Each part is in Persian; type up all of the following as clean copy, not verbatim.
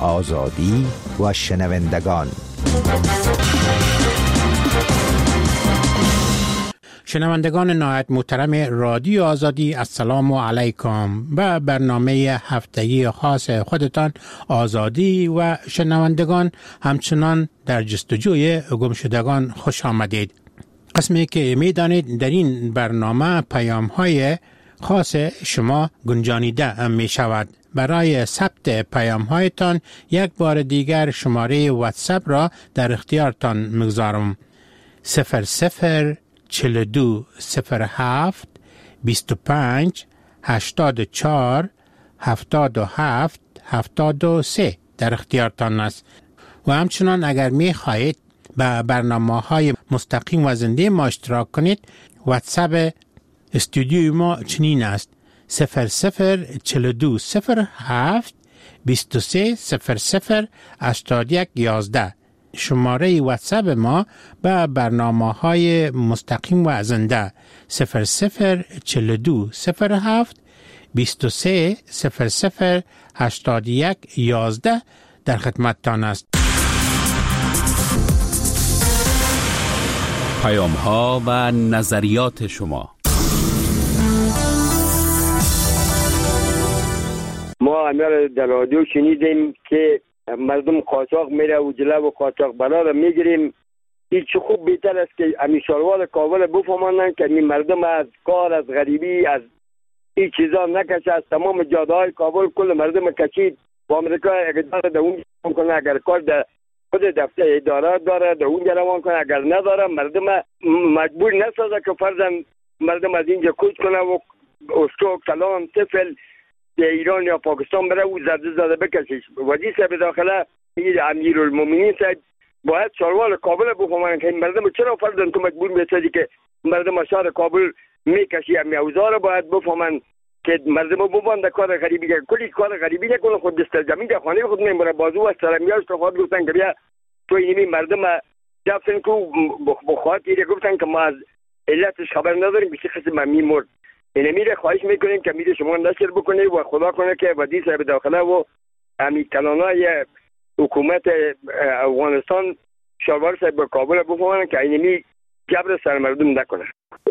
آزادی و شنوندگان. شنوندگان نهایت محترم رادیو آزادی، السلام علیکم. به برنامه هفتگی خاص خودتان آزادی و شنوندگان همچنان در جستجوی گمشدگان خوش آمدید. قسمی که میدانید در این برنامه پیام‌های خاص شما گنجانیده می شود. برای ثبت پیام‌هایتان یک بار دیگر شماره واتساپ را در اختیارتان می‌گذارم. 0042 07 25 84 77 73 در اختیارتان است. و همچنان اگر می خواهید به برنامه‌های مستقیم و زنده ما اشتراک کنید، واتساپ استودیوی ما چنین است: 0042 07 23 00 81 11. شماره واتساپ ما به برنامه‌های مستقیم و زنده 0042 07 23 00 81 11 در خدمتتان است. پیام‌ها و نظریات شما. ما همه در رادیو شنیدیم که مردم قاچاق میره و جلو و قاچاق برا را میگیریم. این چه خوب بهتر است که امیشاروال کابل بفهمانن که این مردم از کار، از غریبی، از این چیزا نکشه. از تمام جاده های کابل کل مردم کشید و امریکا اقدار در اونجا کنه. اگر کار در خود دفتر اداره داره در اونجا روان کنه، اگر نداره مردم مجبور نسازه که فرضاً مردم از اینجا کوچ کنه و استو کلان طفل در ایران یا پاکستان بره و زده بکشیش. وزیر صاحب داخله امیرالمومنین صاحب باید شاروال کابل بفهمن که مردم چرا فرضاً تو مجبور میسازی که مردم شهر کابل میکشی. امی اوزار باید بفهمن که مردم ببند کار غریبی که کلی کار غریبی نکنه. خود دست زمین در خانه خود نمیبره بازو و سرمیاش تو خواهد گفتن که بیا تو اینمی مردم جفتن که بخواهد ایره گفتن که ما از علتش خبر نداریم بیشی خسته میمرد. این میره خواهش میکنیم که میره شما نشر بکنه و خدا کنه که وزیر صاحب داخله و امی کلانای حکومت افغانستان شاروال صاحب کابل بفهمن که اینمی جبر سر مردم نکنه.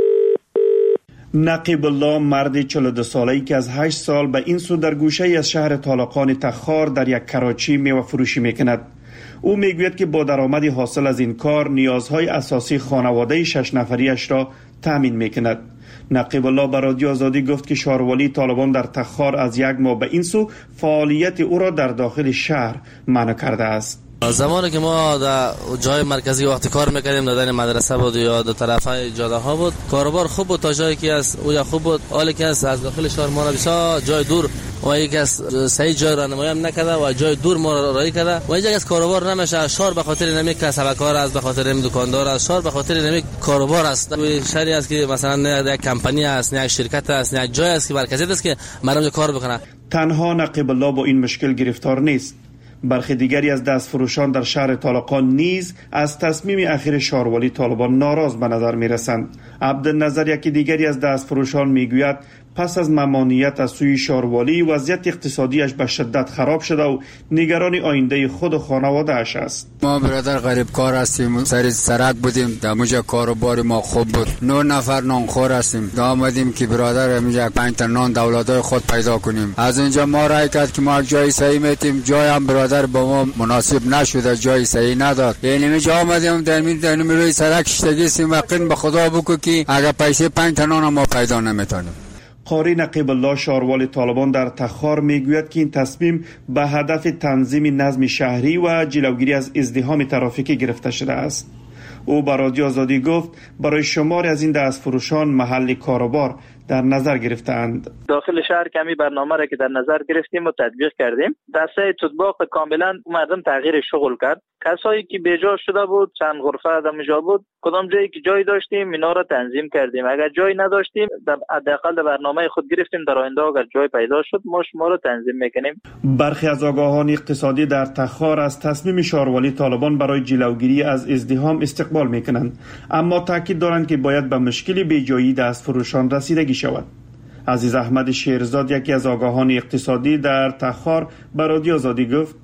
نقیب الله مردی 42 ساله‌ای که از 8 سال به این سو در گوشه از شهر طالقان تخار در یک کراچی میوه فروشی میکند. او میگوید که با درآمدی حاصل از این کار نیازهای اساسی خانواده 6 نفریش را تامین میکند. نقیب الله به رادیو آزادی گفت که شاروالی طالبان در تخار از یک ماه به این سو فعالیت او را در داخل شهر منع کرده است. زمانی که ما در جای مرکزی وقتی کار میکردیم در مدرسه بود یا در طرفای جاده ها بود، کاروبار خوب بود تا جایی که از او خوب بود. حالی که از داخل شهر ما را بسیار جای دور و یک از صحیح جای را نمایی هم نکرده و جای دور ما را رایی کرده و یک از کاروبار نمیشه. شهر به خاطر نمی کسبکار است، به خاطر نمی دکاندار است، شهر به خاطر نمی کاروبار است. شهری است که مثلا یک کمپانی است، یک شرکت است، یک جای است که مرکزی است که مردم کار بکنه. تنها نقیب الله با این مشکل گرفتار نیست. برخی دیگری از دستفروشان در شهر طالقان نیز از تصمیم اخیر شاروالی طالبان ناراض به نظر می رسند. عبدالنظر یکی دیگری از دستفروشان می گوید پس از ممانعت از سوی شاروالی وضعیت اقتصادیش به شدت خراب شده و نگران آینده خود و خانواده اش است. ما برادر غریب کار هستیم، سر سرک بودیم، در موجه کاروبار ما خوب بود. 9 نفر نانخور هستیم. آمدیم که برادر میگه 5 تا نان دولتای خود پیدا کنیم. از اینجا ما رای کرد که ما جای صحیح میتیم، جای هم برادر با ما مناسب نشده، جای صحیح نداد. یعنی میجا آمدیم در روی سرک شتگی سیم وقین به خدا بگو که اگر پیسه 5 تا نان ما پیدا نمیتونیم. قاری نقیب الله شاروال طالبان در تخار میگوید که این تصمیم به هدف تنظیم نظم شهری و جلوگیری از ازدحام ترافیکی گرفته شده است. او به رادیو آزادی گفت برای شماری از این دستفروشان محل کاروبار در نظر گرفتند. داخل شهر کمی برنامه را که در نظر گرفتیم و تطبیق کردیم، دسته تطبیق کاملا مردم تغییر شغل کرد. کسایی که بیجا شده بود چند غرفه آدمجا بود، کدام جایی که جای داشتیم اینا را تنظیم کردیم. اگر جای نداشتیم حداقل در برنامه خود گرفتیم در آینده اگر جای پیدا شد ما شما را تنظیم میکنیم. برخی از آگاهان اقتصادی در تخار از تصمیم شاروالی طالبان برای جلوگیری از ازدحام استقبال میکنند، اما تاکید دارند که باید به مشکل بیجایی دستفروشان رسیدگی شود. عزیز احمد شیرزاد یکی از آگاهان اقتصادی در تخار به رادیو آزادی گفت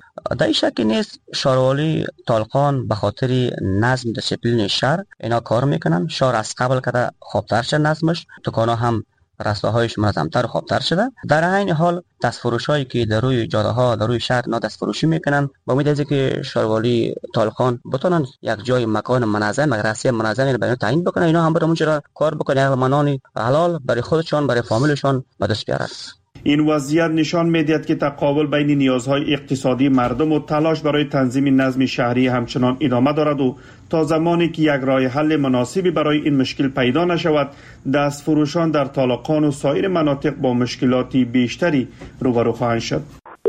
در شکی نیست شاروالی طالقان به خاطر نظم دیسیپلین شهر اینا کار میکنن. شهر از قبل که خوبتر شد نظمش، دکانا هم رستاهایش منظمتر و خوبتر شده. در عین حال دستفروشایی که در روی جاده ها در روی شهر دستفروشی میکنن، با امید از که شاروالی طالقان بتونن یک جای مکان منظم، مدرسه منظمی برای تعیین بکنن، اینا هم برای چرا کار بکنن، منان حلال برای خودشان برای فامیلشان به دست بیارن. این وضعیت نشان می‌دهد که تقابل بین نیازهای اقتصادی مردم و تلاش برای تنظیم نظم شهری همچنان ادامه دارد و تا زمانی که یک راه حل مناسبی برای این مشکل پیدا نشود، دستفروشان در طالقان و سایر مناطق با مشکلاتی بیشتری روبرو خواهند شد.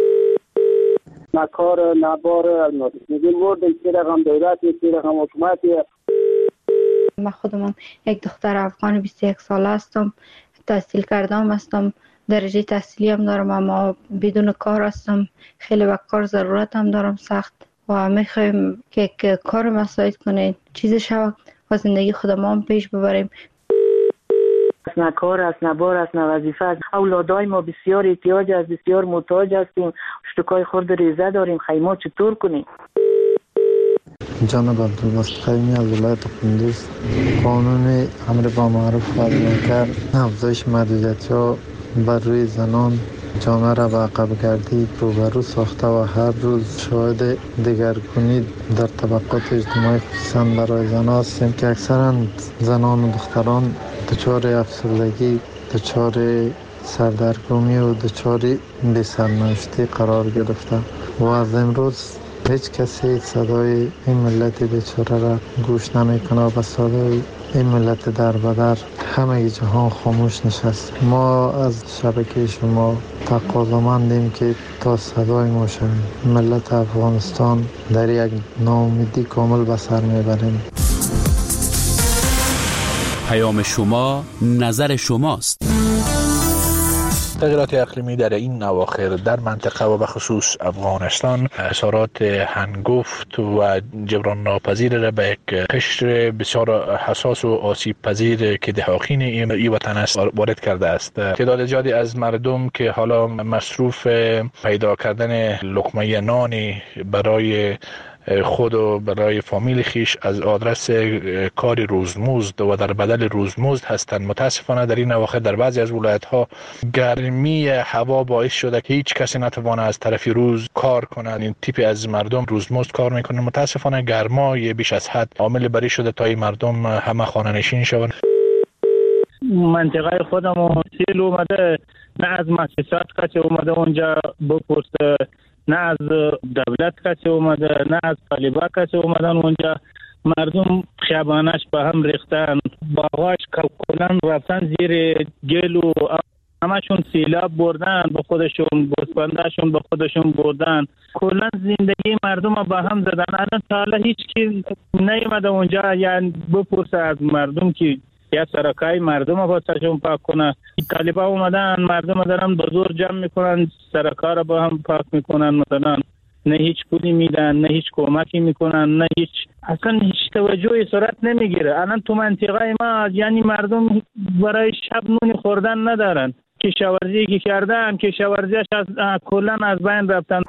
نکار نبار میگیم ورد این رقم دولتی، این رقم حکومتی. من خودم یک دختر افغان 21 ساله هستم، تحصیل کردم هستم، درجه تحصیلی هم دارم، اما بدون کار هستم. خیلی به کار ضرورت هم دارم سخت و میخوایم که کار مساعد کنید، چیز شود و زندگی خودم هم پیش ببریم. نه کار است، نه بار است، نه وظیفه است. اولادای ما بسیار احتیاج است، بسیار محتاج هستیم. اشتکای خورد ریزه داریم، خیمه چطور کنیم؟ جناب عبدالباسط قیمی از ولایت قندوز، قانون امر با معروف و منکر افزایش محدودیت‌ها بر روی زنان جامعه را به عقب گردی روبرو ساخته و هر روز شاهد دگرگونی در طبقات اجتماعی خصوصا برای زنان هستیم که اکثرا زنان و دختران دچار افسردگی، دچار سردرگمی و دچار بی‌سرنوشتی قرار گرفته و از امروز هیچ کسی صدای این ملت بیچاره را گوش نمیکنه و به صدای این ملت در بدر همه جهان خاموش نشست. ما از شبکه شما تقاضامندیم که تا صدای ما شویم. ملت افغانستان در یک ناامیدی کامل به سر میبریم. پیام شما، نظر شماست. تغییرات اقلیمی در این اواخر در منطقه و به خصوص افغانستان اثرات هنگفت و جبران ناپذیر را به یک قشر بسیار حساس و آسیب پذیر که دهاقین این وطن است وارد کرده است. تعداد زیادی از مردم که حالا مصروف پیدا کردن لقمه نانی برای خود و برای فامیل خیش از آدرس کار روزمزد و در بدل روزمزد هستند. متاسفانه در این اواخر در بعضی از ولایت‌ها گرمی هوا باعث شده که هیچ کسی نتوانه از طرف روز کار کند. این تیپ از مردم روزمزد کار میکنند. متاسفانه گرمای بیش از حد عامل بری شده تا این مردم همه خانه نشین شوند. منطقه خودم سیل اومده، نه از مؤسسات کسی اومده اونجا بپرسه، نه از دولت کسی اومده، نه از طالبا کسی اومدن اونجا. مردم خیابانش به هم ریختن، باغاش کلن رفتن زیر گل و همشون سیلاب بردن به خودشون، گوسفنداشون به خودشون بردن. کلن زندگی مردم به هم زدن. الان تا حالا هیچ کی نیومده اونجا یعنی بپرسه از مردم که یا سرکای مردم با سرشون پاک کنه. طالبا اومدن مردم دارن به زور جمع میکنن، سرکا رو با هم پاک میکنن. مثلا نه هیچ پولی میدن، نه هیچ کمکی میکنن، نه هیچ اصلا هیچ توجهی صورت نمیگیره. الان تو منطقه ما یعنی مردم برای شب نون خوردن ندارن. کشاورزی که کردن کشاورزیش کلا از بین رفتن.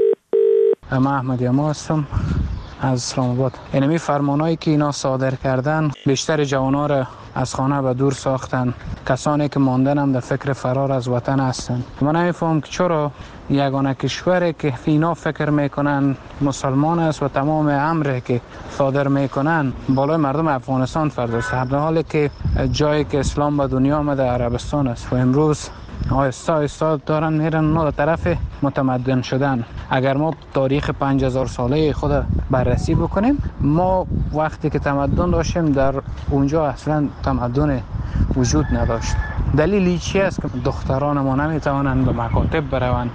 من احمدی اما هستم از اسلام آباد. اینمی فرمانایی که اینا صادر کردن بیشتر جوانا را از خانه به دور ساختن. کسانی که ماندن هم در فکر فرار از وطن هستن. من نمیفهم که چرا یگانه کشوری که اینا فکر میکنن مسلمان است و تمام امری که صادر میکنن بالای مردم افغانستان فرداست، در حالی که جایی که اسلام به دنیا آمده عربستان است و امروز آهسته آهسته دارن میرن اونا طرف متمدن شدن. اگر ما تاریخ 5000 ساله خود بررسی بکنیم، ما وقتی که تمدن داشتیم در اونجا اصلا تمدن وجود نداشت. دلیلی چی است که دختران ما نمیتوانند به مکاتب بروند؟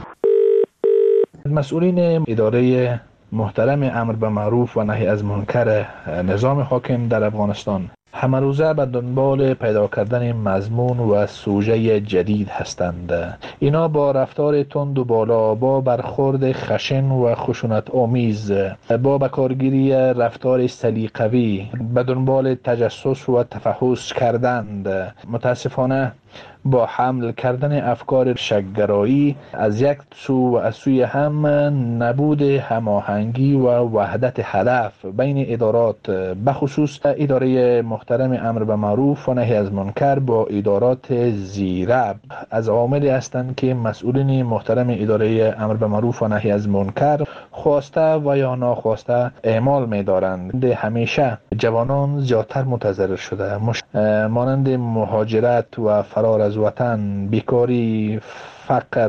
مسئولین اداره محترم امر به معروف و نهی از منکر نظام حاکم در افغانستان همه روزه به دنبال پیدا کردن مضمون و سوژه جدید هستند. اینا با رفتار تند و بالا، با برخورد خشن و خشونت آمیز، با بکارگیری رفتار سلیقه‌ای به دنبال تجسس و تفحص کردند. متاسفانه با حمل کردن افکار شک‌گرایی از یک سو و از سوی هم نبود هماهنگی و وحدت هدف بین ادارات، بخصوص اداره محترم امر به معروف و نهی از منکر با ادارات زیرب از عواملی هستند که مسئولین محترم اداره امر به معروف و نهی از منکر خواسته و یا ناخواسته اعمال می‌دارند. همیشه جوانان زیادتر متضرر شده، مانند مهاجرت و فرار از وطن، بیکاری، فقر.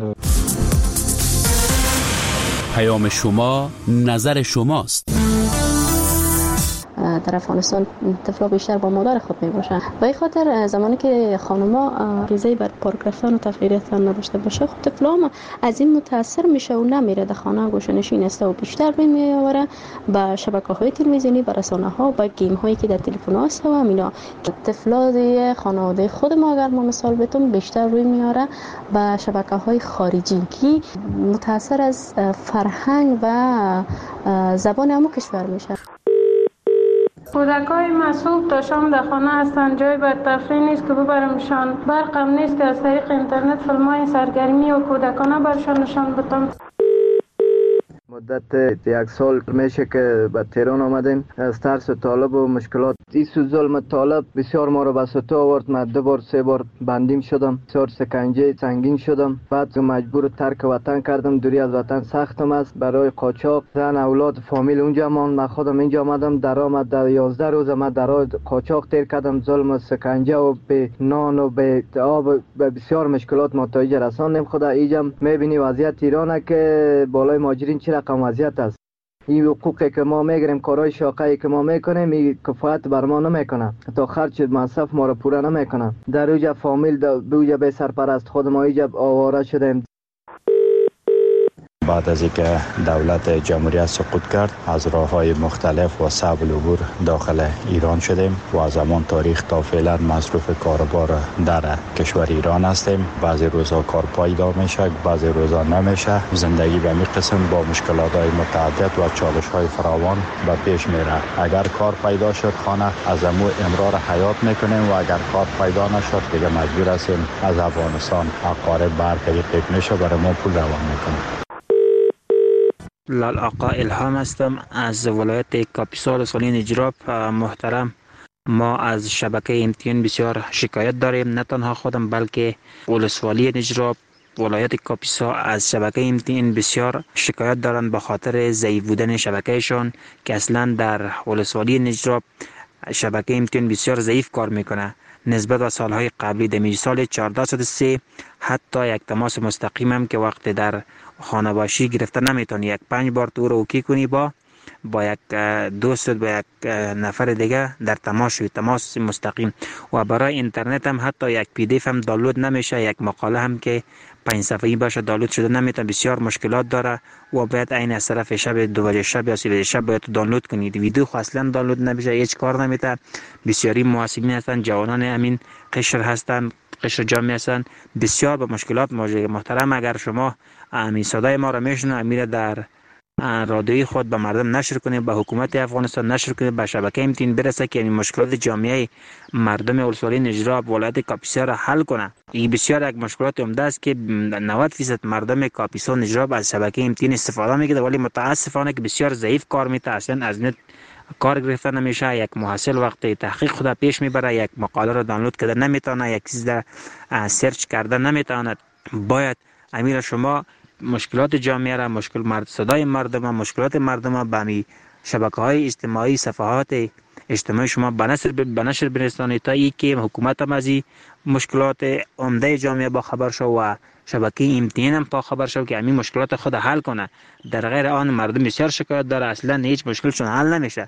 پیام شما نظر شماست. در افغانستان طفلا بیشتر با مادر خود می باشند. به این خاطر زمانی که خانم‌ها غریزه بر پارک رفتن و تفریح رفتن نداشته باشه، خب طفلا هم از این متاثر میشه و نمیره در خانه گوشه‌نشین است و بیشتر روی میآوره به شبکه‌های تلویزیونی، به رسانه‌ها، به گیم هایی که در تلفن هست و همینا. طفلا خانواده خود ما اگر ما مثال بتون بیشتر روی میاره به شبکه‌های خارجی که متاثر از فرهنگ و زبان همون کشور میشه. کودکای مسئول تا شام در خانه هستند، جای بر تفریح نیست که ببرمشان، برقم نیست که از طریق اینترنت فیلم‌های سرگرمی و کودکانه برشان نشان بدم. مدت 1 سال میشه که به تهران آمدیم. از ترس طالب و مشکلات این ظلم طالب بسیار ما رو به سطح آورد. من 2 بار 3 بار بندیم شدم، بسیار سکنجه سنگین شدم، بعد مجبور ترک وطن کردم. دوری از وطن سختم است. برای قاچاق زن اولاد فامیل اونجا ماند، من خودم اینجا آمدم. درآمد در 11 روز من در قاچاق تیر کردم. ظلم و سکنجه و به نان و به آب به بسیار مشکلات نتایج رساندیم. خدا اینجا میبینی وضعیت ایرانه که بالای مهاجرین چه رقم وضعیت است. این حقوقی که ما میگیریم، کارهای شاقه‌ای که ما میکنیم، این کفایت بر ما نمیکنه، تا خرج مصرف ما رو پوره نمیکنه. در اوجا فامیل بوجا به سرپرست خود ما اینجا آواره شدیم. بعد از اینکه دولت جمهوریت سقوط کرد، از راه‌های مختلف و صعب العبور داخل ایران شدیم و از همان تاریخ تا فعلا مصروف کاربار در کشور ایران هستیم. بعضی روزا کار پیدا میشه، بعضی روزا نمیشه. زندگی به این قسم با مشکلات‌های متعدد و چالش‌های فراوان به پیش میره. اگر کار پیدا شد، خانه از امور امرار حیات میکنیم و اگر کار پیدا نشد، دیگه مجبور هستیم از افغانستان اقارب بر طریق میشه برای ما پول روان میکنیم. لال آقا الهام هستم از ولایت کاپیسا ولسوالی نجراب. محترم، ما از شبکه MTN بسیار شکایت داریم، نه تنها خودم بلکه ولسوالی نجراب، ولایت کاپیسا از شبکه MTN بسیار شکایت دارند به خاطر ضعیف بودن شبکهشان که اصلا در ولسوالی نجراب شبکه MTN بسیار ضعیف کار میکنه نسبت به سالهای قبلی. در سال 1403 حتی یک تماس مستقیم هم که وقت در خانه باشی گرفته نمیتونی، 5 بار تو رو اوکی کنی با یک دوست، با یک نفر دیگه در تماس مستقیم. و برای اینترنت هم حتی یک PDF هم دانلود نمیشه، یک مقاله هم که 5 صفحه‌ای باشه دانلود شده نمیتونه. بسیار مشکلات داره و باید عین از طرف شب 2 شب یا 3 شب باید دانلود کنید. ویدیو خو اصلا دانلود نمیشه، هیچ کار نمیته. بسیاری محاسبین هستن، جوانان همین قشر هستن، قشر جامعه هستن، بسیار به مشکلات مواجه. محترم، اگر شما همین صدای ما را میشنوید، امیر در رادیوی خود به مردم نشر کنید، به حکومت افغانستان نشر کنید، به شبکه MTN برسه که این مشکلات جامعه مردم ولسوالی نجراب ولایت کاپیسا را حل کنه. این بسیار یک مشکلات عمده است که 90% مردم کاپیسا نجراب از شبکه MTN استفاده میکنه، ولی متاسفانه که بسیار ضعیف کار میته، اصلا از نت کار گرفته نمیشه. یک محصل وقتی تحقیق خود پیش میبره، یک مقاله را دانلود کرده نمیتونه، یک چیز را سرچ کرده نمیتونه. باید امیر شما مشکلات جامعه را، صدای مردم، مشکلات مردم به می شبکه‌های اجتماعی، صفحات اجتماعی شما به نشر برسانید تا ای که حکومت هم از مشکلات عمده جامعه با خبر شو و شبکه MTN هم با خبر شو که همین مشکلات خود حل کنه. در غیر آن مردم بسیار شکایت داره، اصلا هیچ مشکلشون حل نمیشه.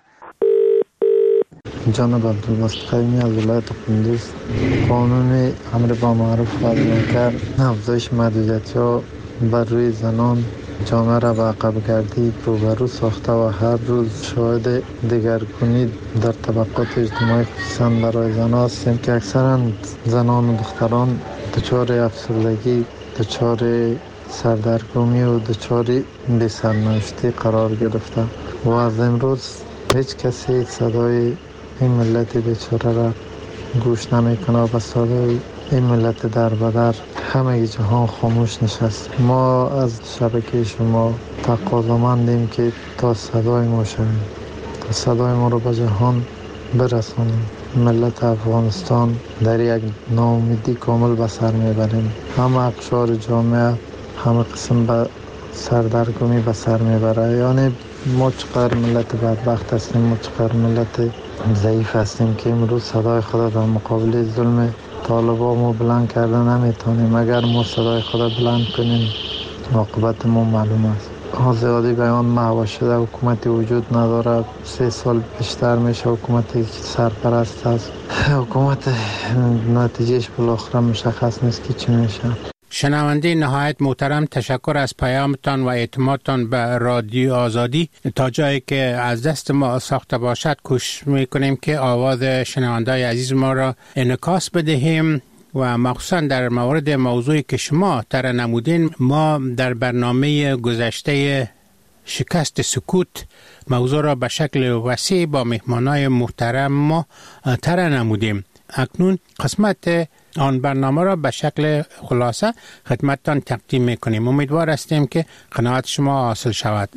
جناب عبدالباسط قیمی از ولایت کندوز، قانون امر با معروف و منکر افزایش محدودیت‌ها بر روی زنان جامعه را به عقب گردی روبرو ساخته و هر روز شاهد دگرگونی در طبقات اجتماعی خصوصا برای زنان هستیم که اکثرا زنان و دختران دچار افسردگی، دچار سردرگمی و دچار بی‌سرنوشتی قرار گرفته و از امروز هیچ کسی صدای این ملت بیچاره را گوش نمیکنه و به صدای این ملت در بدر همه جهان خاموش نشست. ما از شبکه شما تقاضامندیم که تا صدای ما شویم، تا صدای ما رو به جهان برسانیم. ملت افغانستان در یک ناامیدی کامل به سر میبریم. همه اقشار جامعه همه قسم به سردرگمی به سر میبره. یعنی ما چقدر ملت بدبخت هستیم، ما چقدر ملت ضعیف هستیم که امروز صدای خود در مقابل ظلم طالبان ما بلند کرده نمیتونیم. اگر ما صدای خود بلند کنیم عاقبت ما معلوم است. آزادی بیان محو شده، حکومتی وجود نداره. 3 سال بیشتر میشه حکومتی که سرپرست است. حکومت نتیجهش بالاخره مشخص نیست که چی میشه. شنونده نهایت محترم، تشکر از پیامتان و اعتمادتان به رادیو آزادی. تا جایی که از دست ما ساخته باشد کوشش میکنیم که آواز شنونده‌های عزیز ما را انعکاس بدهیم و مخصوصا در مورد موضوعی که شما طرح نمودین. ما در برنامه گذشته شکست سکوت موضوع را به شکل وسیع با مهمانای محترم ما طرح نمودیم. اکنون قسمت آن برنامه را به شکل خلاصه خدمتتان تقدیم میکنیم. امیدوار هستیم که قناعت شما حاصل شود.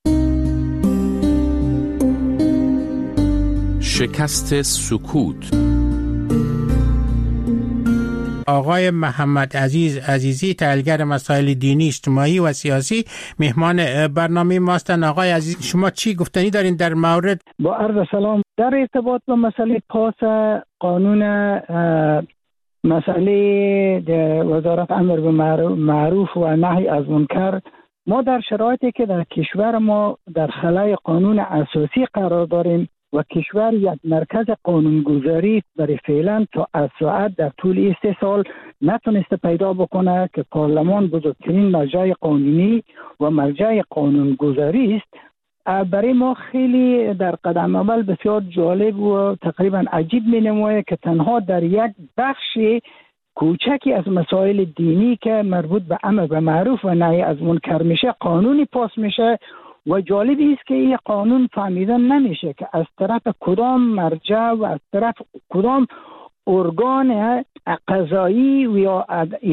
شکست سکوت. آقای محمد عزیزی، تحلیلگر مسائل دینی، اجتماعی و سیاسی، مهمان برنامه ماستن. آقای عزیزی، شما چی گفتنی دارین در مورد؟ با عرض سلام. در ارتباط با مسئله پاس قانون مسئله وزارت امر به معروف و نهی از منکر، ما در شرایطی که در کشور ما در خلای قانون اساسی قرار داریم و کشور یک مرکز قانونگذاری برای فعلا تا از ساعت در طول 3 سال نتونسته پیدا بکنه که پارلمان بزرگترین مرجع قانونی و مرجع قانونگذاری است. برای ما خیلی در قدم اول بسیار جالب و تقریبا عجیب می نماید که تنها در یک بخش کوچکی از مسائل دینی که مربوط به امر به معروف و نهی از منکر میشه قانونی پاس میشه و جالبی است که این قانون فهمیدن نمیشه که از طرف کدام مرجع و از طرف کدام ارگان قضایی و یا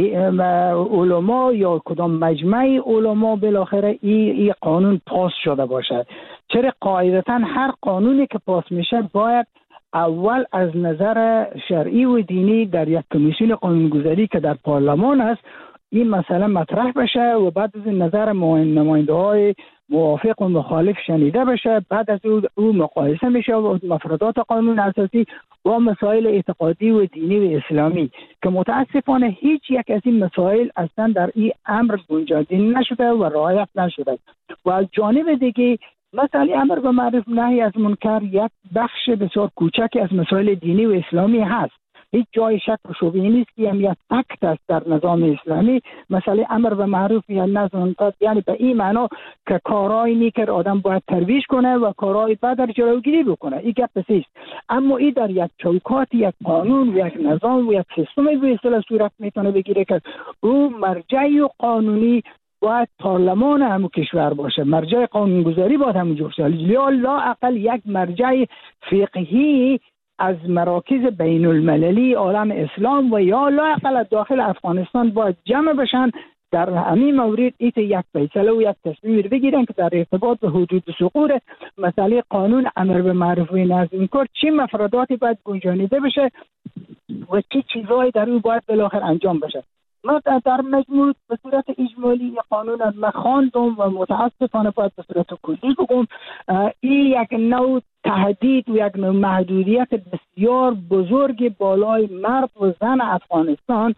علما یا کدام مجمع علما بالاخره این قانون پاس شده باشد. چرا قاعدتا هر قانونی که پاس میشه باید اول از نظر شرعی و دینی در یک کمیسیون قانونگذاری که در پارلمان است این مسئله مطرح بشه و بعد از نظر نماینده های موافق و مخالف شنیده بشه، بعد از او مقایسه میشه و مفردات قانون اساسی و مسائل اعتقادی و دینی و اسلامی که متاسفانه هیچ یک از این مسائل اصلا در این امر گنجانده نشده و رعایت نشده. و از جانب دیگه مسئله امر به معروف نهی از منکر یک بخش بسیار کوچکی از مسائل دینی و اسلامی هست. هیچ جای شک و شبهه نیست که یک اکت است در نظام اسلامی. مسئله امر به معروف یا نهی از منکر یعنی به این معنا که کارهای نیک آدم باید ترویج کنه و کارهای بد در جلوگیری بکنه. این گپ است. اما این در یک چوکات یک قانون و یک نظام و یک سیستم به اصطلاح صورت میتونه بگیره که او مرجع قانونی باید پارلمان همون کشور باشه، مرجع قانونگذاری باید همونجور باشه، یا لااقل یک مرجع فقهی از مراکز بین المللی عالم اسلام و یا لااقل داخل افغانستان باید جمع بشن در همین مورد ایت یک فیصله و یک تصمیم بگیرن که در ارتباط به حدود سقوط مسئله قانون امر به معروف و نهی از منکر چه مفرداتی باید گنجانیده بشه و چه چیزایی در اون باید بالاخره انجام بشه. ما در مجموع به صورت اجمالی قانون از مخاندم و متاسفانه باید به صورت کلی بگم این یک نوع تهدید و یک نوع محدودیت بسیار بزرگ بالای مرد و زن افغانستان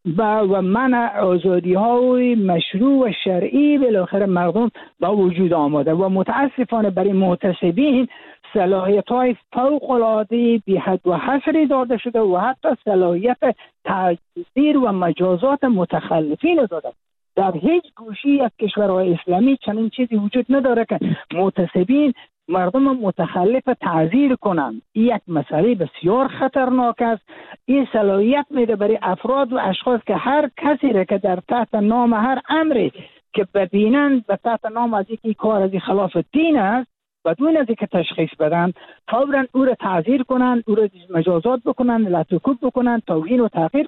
و منع آزادی های مشروع و شرعی بالاخره مردم با وجود آمده و متاسفانه برای محتسبین صلاحیت های فوق العاده بی حد و حصری داده شده و حتی صلاحیت تعزیر و مجازات متخلفین داده. در هیچ گوشی از کشورهای اسلامی چنین چیزی وجود نداره که محتسبین مردم متخلف تعزیر کنند. این یک مسئله بسیار خطرناک است. این صلاحیت میده برای افراد و اشخاص که هر کسی را که در تحت نام هر امری که ببینند به تحت نام از اینکه کار از خلاف دین است بدون از اینکه تشخیص بدن فوراً او را تعزیر کنند، او را مجازات بکنند، لطوکوب بکنند، توهین و تحقیر کنند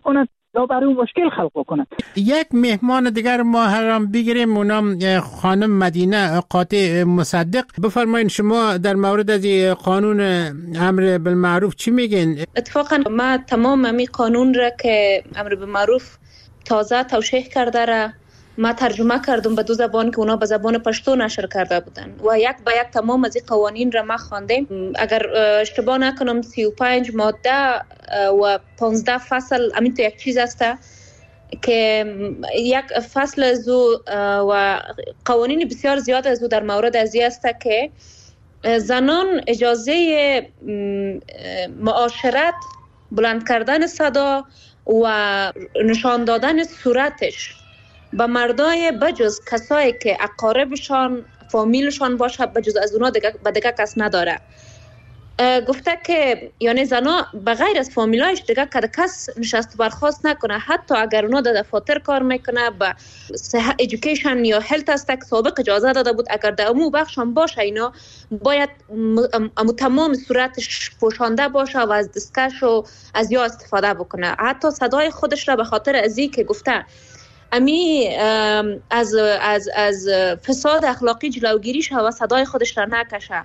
یا برای او مشکل خلق کنند. یک مهمان دیگر ما هم بگیریم، اونم خانم مدینه قاطع مصدق. بفرمایید شما در مورد از قانون امر بالمعروف چی میگین؟ اتفاقا ما تمام امی قانون را که امر بالمعروف تازه توشیح کرده را ما ترجمه کردم به 2 زبان که اونا به زبان پشتو نشر کرده بودن و یک به یک تمام از این قوانین را ما خواندیم. اگر اشتباه نکنم 35 ماده و 15 فصل همین تو یک چیز است که یک فصل از و قوانین بسیار زیاد از در مورد از این است که زنان اجازه معاشرت، بلند کردن صدا و نشان دادن صورتش به مردای بجز کسایی که اقاربشان فامیلشان باشه بجز از اونا دیگه کس نداره. گفته که یعنی زنا بغیر از فامیلایش دیگه کس نشست برخواست نکنه، حتی اگر اونا در دفاتر کار میکنه به ایژوکیشن یا هلت است که سابق اجازه داده بود اگر در امو بخشان باشه اینا باید تمام صورتش پوشانده باشه و از دستکش و از یا استفاده بکنه. حتی صدای خودش را به خاطر ازی که گفته امی از فساد اخلاقی جلوگیری شه و صدای خودش را نکشه.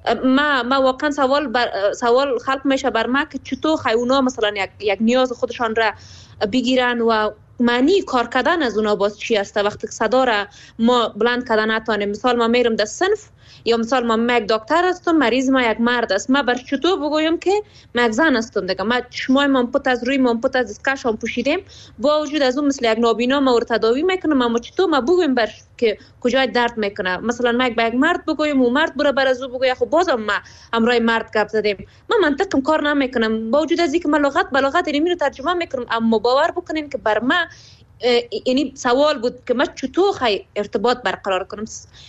ما واقعا سوال خلق میشه بر ما که چطور اونا مثلا یک نیاز خودشان را بگیرن و معنی کار کردن از اونا باز چی است وقتی صدا را ما بلند کردن نتانیم. مثال ما میرم در صنف یا مثال ما یک دکتر هستم، مریض ما یک مرد است، ما بر چطور بگویم که ما یک زن هستم دیگه؟ ما چشمای من پوت از روی من پوت از دستکشم پوشیدیم با وجود از اون مثل یک نابینا ما تداوی میکنم، اما چطور ما بگویم بر که کجای درد میکنه؟ مثلا ما یک مرد بگویم و مرد برو بر از او بگویم، خب بازم ما همراه مرد گپ زدیم. ما منطقم کار نمیکنم با وجود از اینکه من بلاغت اینمی رو ترجمه میکنم، اما باور بکنین که بر ما یعنی سوال بود که من چطور ارتباط برقرار کنم.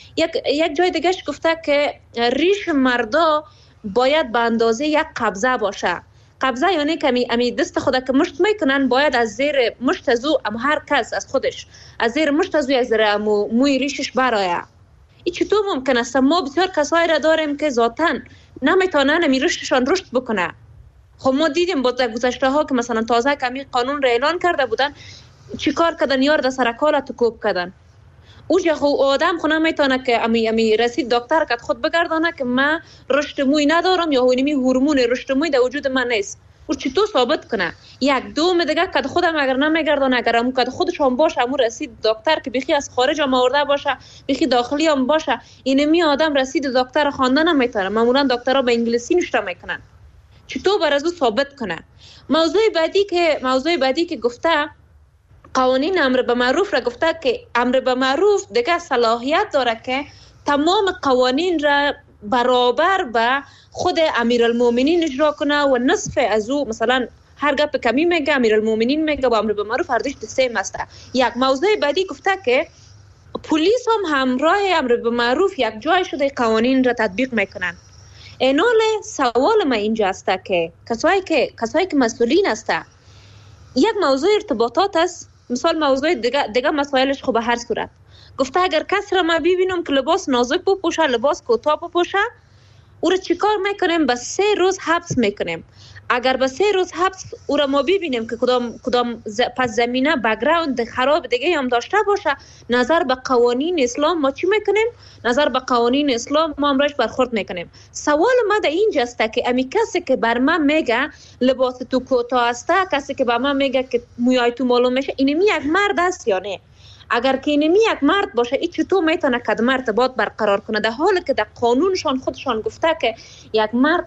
یک جای دیگهش گفته که ریش مردا باید به اندازه یک قبضه باشه. قبضه یعنی که امی دست خود که مشت میکنن باید از زیر مشت از او هر کس از خودش از زیر مشت از او از زیر موی ریشش برایه. این چطور ممکن است؟ ما بسیار کسایی را داریم که ذاتاً نمیتونن امی ریششان رشد بکنه. خب ما دیدیم با گذشته ها که مثلا تازه کمی قانون را اعلان کرده بودن چی کار کردن؟ یار در سرکال تکوب کردن. اوجا خو آدم خو نمیتونه که امی رسید دکتر که خود بگردانه که من رشد موی ندارم یا هونمی هورمون رشد موی در وجود من نیست. او چطور ثابت کنه؟ یک دوم دیگه که خودم اگر نمیگردانه، اگر امو که خودش هم باشه، امو رسید دکتر که بخی از خارج هم آورده باشه، بخی داخلی هم باشه، اینمی آدم رسید دکتر خواندن نمیتونه. معمولا دکترها به انگلیسی نوشته میکنن. چطور بر از او ثابت کنه؟ موضوع بعدی که گفته قوانین امر به معروف را گفته که امر به معروف دیگه صلاحیت داره که تمام قوانین را برابر به خود امیرالمومنین اجرا کنه و نصف از او مثلا هر گپ کمی میگه امیرالمومنین میگه و امر به معروف هر دوش سیم است. یک موضوع بعدی گفته که پلیس هم همراه امر به معروف یک جای شده قوانین را تطبیق میکنن. اینال سوال ما اینجا است که کسایی که مسئولین است، یک موضوع ارتباطات است. مثال موضوع دیگه مسائلش خب به هر صورت گفته اگر کس را ما ببینم که لباس نازک بپوشه، لباس کوتاه بپوشه، او را چیکار میکنیم؟ به 3 روز حبس میکنیم. اگر به 3 روز حبس او را ما ببینیم که کدام پس زمینه بک‌گراند خراب دیگه هم داشته باشه، نظر به قوانین اسلام ما چی میکنیم؟ نظر به قوانین اسلام ما امرش برخورد میکنیم. سوال ما در اینجا است که امی کسی که بر من میگه لباس تو کوتاه است، کسی که بر من میگه که موهای تو معلوم میشه، اینمی یک مرد است یا نه؟ اگر که اینمی یک مرد باشه، این چطور میتونه کدام ارتباط برقرار کنه در حالی که در قانونشان خودشان گفته که یک مرد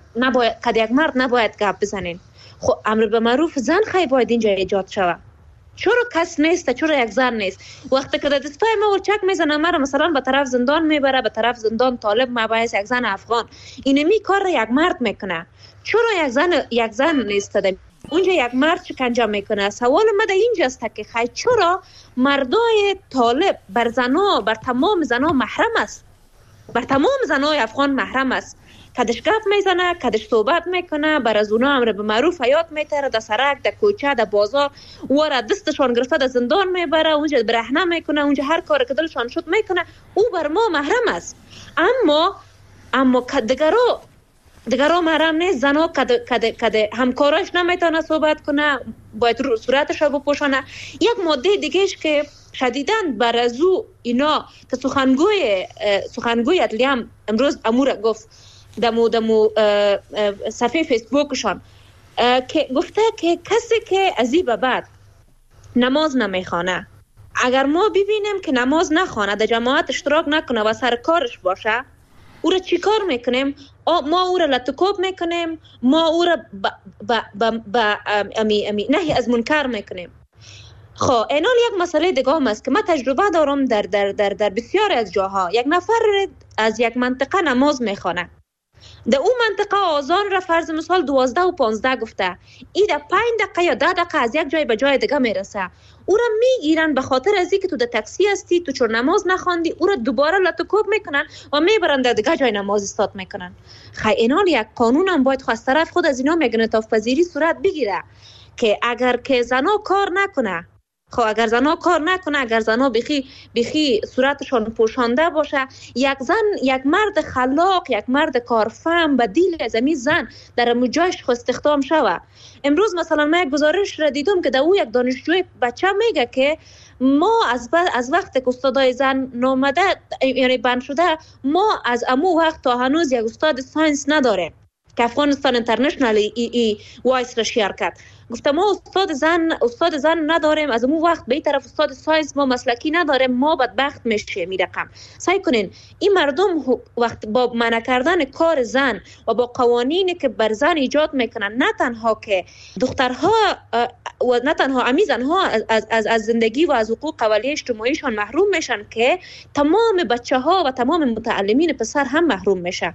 نباید گپ بزنین؟ خب امر به معروف زن خیلی باید اینجا ایجاد شود. چرا کس نیست؟ چرا یک زن نیست؟ وقتی که دستای ما ورچک میزنه مرا مثلا به طرف زندان میبره، به طرف زندان طالب مباحث یک زن افغان، اینمی کار را یک مرد میکنه. چرا یک زن نیست؟ اونجا یک مرد شکنجه میکنه. سوال من در اینجا است که چرا مردای طالب بر تمام زنا محرم است؟ بر تمام زنای افغان محرم است. کدش گپ میزنه، کدش صحبت میکنه، بر از اونا امر به معروف حیات میتره، در سرک، در کوچه، در بازار ور دستشان گرفته در زندان میبره، اونجا برهنه میکنه، اونجا هر کار که دلشان شد میکنه. او بر ما محرم است. اما دیگرا محرم نیست. زنا کده همکاراش نمیتونه صحبت کنه، باید صورتش رو بپوشانه. یک ماده دیگهش که شدیداً بر از او اینا که سخنگوی عدلیه هم امروز امور گفت دمو صفحه فیسبوکشان که گفته که کسی که از این به بعد نماز نمیخوانه، اگر ما ببینیم که نماز نخوانه، در جماعت اشتراک نکنه و سر کارش باشه، او را چی کار میکنیم؟ ما او را لطکوب میکنیم، ما او را نهی از منکر میکنیم. خب اینال یک مسئله دیگه هم است که من تجربه دارم در بسیار از جاها. یک نفر از یک منطقه نماز میخوانه، در اون منطقه آذان را فرض مثال 12 و 15 گفته، این در 5 دقیقه یا 10 دقیقه از یک جای به جای دیگه میرسه، او را میگیرن به خاطر از اینکه تو در تاکسی هستی، تو چون نماز نخواندی، او را دوباره لطکوب میکنن و میبرن در دیگه جای نماز استاد میکنن. خیلی اینال یک قانون هم باید از طرف خود از اینا انعطاف پذیری صورت بگیره که اگر که زنا کار نکنه، خب اگر زنا کار نکنه، اگر زنا بخی صورتشان پوشانده باشه، یک مرد خلاق، یک مرد کارفهم به دیل از این زن در جایش استخدام شوه. امروز مثلا من یک گزارش را دیدم که در او یک دانشجوی بچه میگه که ما از وقت که استادای زن نامده یعنی بند شده، ما از امو وقت تا هنوز یک استاد ساینس نداریم که افغانستان اینترنشنال ای وایس را شیر کرد. گفتم ما استاد زن نداریم، از اون وقت به این طرف استاد ساینس ما مسلکی نداریم، ما بدبخت میشه. می رقم سعی کنین این مردم وقت با منع کردن کار زن و با قوانینی که بر زن ایجاد میکنن، نه تنها که دخترها و نه تنها امی زنها از زندگی و از حقوق اولیه اجتماعیشان محروم میشن، که تمام بچه ها و تمام متعلمین پسر هم محروم میشن.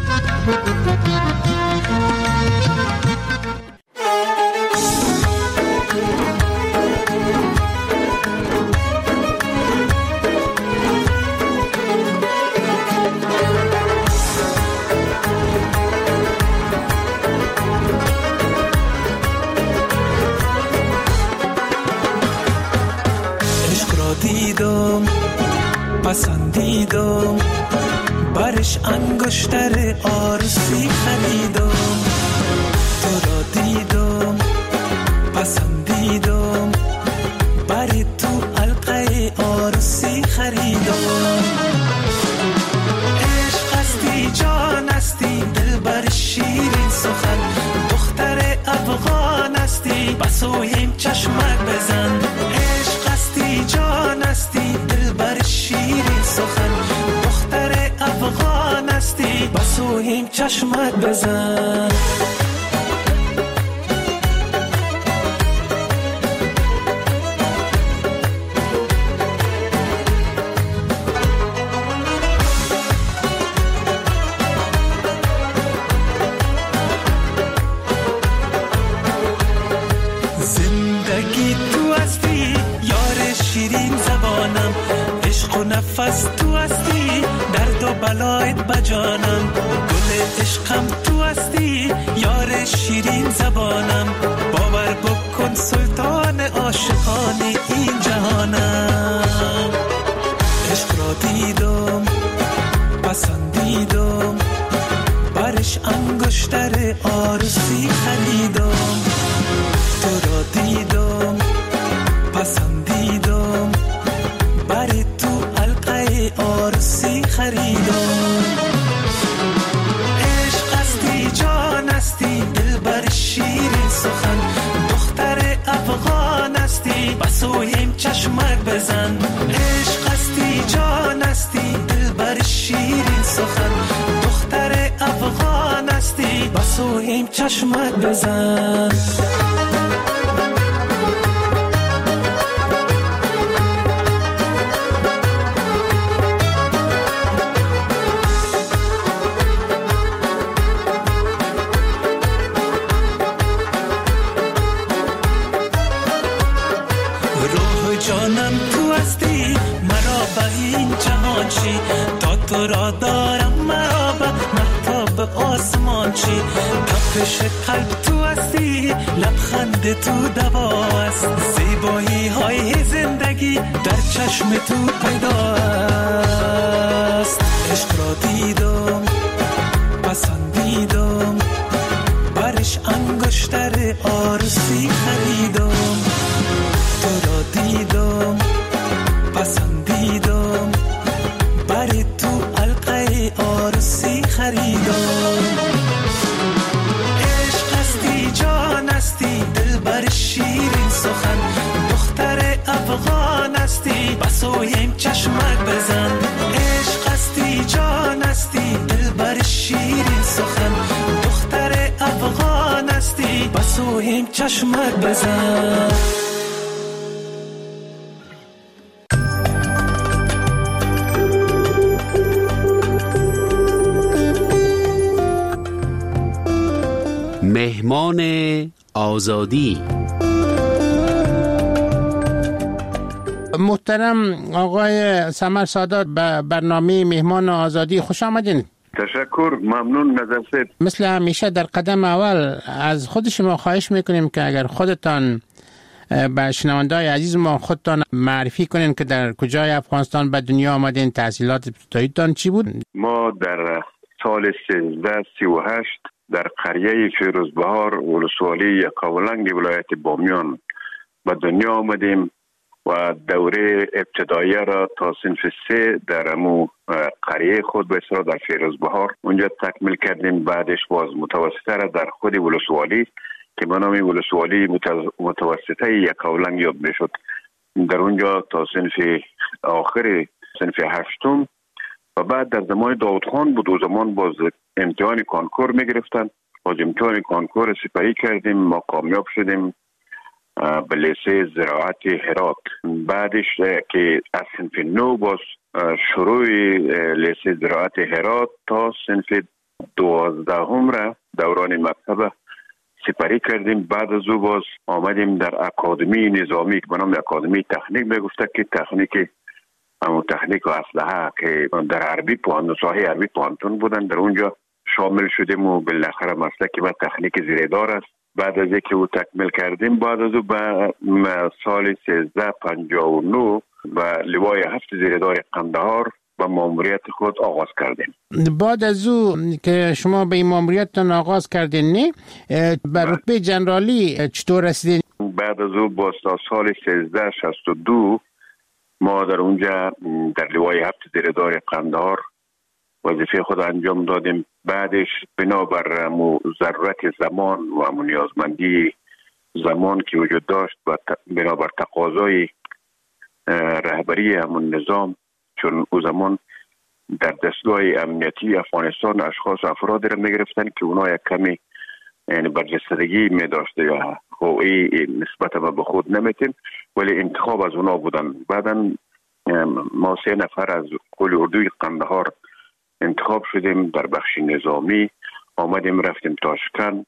دیدم پسندیدم، برش انگشتر آرسی خریدم. تو را دیدم پسندیدم، بری تو حلقه آرسی خریدم. عشق هستی جان هستی دل بر شیرین سخن، دختر افغان هستی بسویم چشمک بزن. عشق هستی جان هستی دل بر شیرین سخن، دختر افغان هستی بسویم چشمک بزن. نفس تو هستی، درد و بلایت بجانم. گل عشقم تو هستی، یار شیرین زبانم. باور بکن سلطان عاشقان این جهانم. عشق را دیدم پسندیدم، برش انگشتر آرسی خریدم. تو را دیدم پسندیدم، بری تو حلقه آرسی خریدم. عشق هستی جان هستی دل بر شیرین سخن، دختر افغان هستی بسویم چشمک بزن. عشق هستی جان هستی دل بر شیرین سخن، دختر افغان هستی بسویم چشمک بزن. جانم تو هستی مرا به این جهان چی، تا تو را دارم مرا به مهتاب آسمان چی. تپش قلب تو هستی، لبخند تو دوا است. زیبایی های زندگی در چشم تو پیدا است. عشق را دیدم پسندیدم، برش انگشتر آرسی خریدم. بسویم چشمک بزن. عشق هستی جان هستی دلبر شیرین سخن، دختر افغان هستی بسویم چشمک بزن. مهمان آزادی. محترم آقای سمر سادات به برنامه مهمان آزادی خوش آمدین. تشکر، ممنون نظر. مثل همیشه در قدم اول از خود شما خواهش میکنیم که اگر خودتان به شنونده‌های عزیز ما خودتان معرفی کنین که در کجای افغانستان به دنیا آمدین، تحصیلات ابتداییتان چی بود؟ ما در سال 1338 در قریه فیروزبهار ولسوالی یکاولنگ ولایت بامیان به دنیا آمدیم و دوره ابتداییه را تا صنف 3 در امو قریه خود به اصطلاح در فیروزبهار اونجا تکمیل کردیم. بعدش باز متوسطه را در خود ولسوالی که به نام ولسوالی متوسطه یکاولنگ یاد میشد، در اونجا تا صنف آخر صنف 8 و بعد در زمان داود خان بود و زمان باز امتحان کانکور میگرفتن. باز امتحان کانکور سپری کردیم، ما کامیاب شدیم به لیسه زراعت هرات. بعدش که از صنف 9 باز شروع لیسه زراعت هرات تا صنف 12 را دوران مکتب سپری کردیم. بعد از او باز آمدیم در اکادمی نظامی که به نام اکادمی تکنیک میگفته که تکنیک و اسلحه که در عربی ساحه عربی پوهنتون بودن، در اونجا شامل شدیم و بالاخره مسلکی و تکنیک زیردار است. بعد از اینکه او تکمیل کردیم بعد از او به سال 1359 به لوای 7 زیردار قندهار به ماموریت خود آغاز کردیم. بعد از او که شما به این ماموریتتان آغاز کردین نه به رتبه جنرالی چطور رسیدین؟ بعد از او با سال 1362 ما در اونجا در لوای 7 زیردار قندهار وظیفه خود انجام دادیم. بعدش بنابر ضرورت زمان و نیازمندی زمان که وجود داشت و بنابر تقاضای رهبری همون نظام، چون او زمان در دستگاه امنیتی افغانستان اشخاص افرادی را میگرفتن که اونا یک کمی یعنی برجستگی می داشته یا هویی نسبت به خود نمیتین، ولی انتخاب از اونا بودن. بعدا ما 3 نفر از قول اردوی قندهار انتخاب شدیم در بخش نظامی، آمدیم رفتیم تاشکند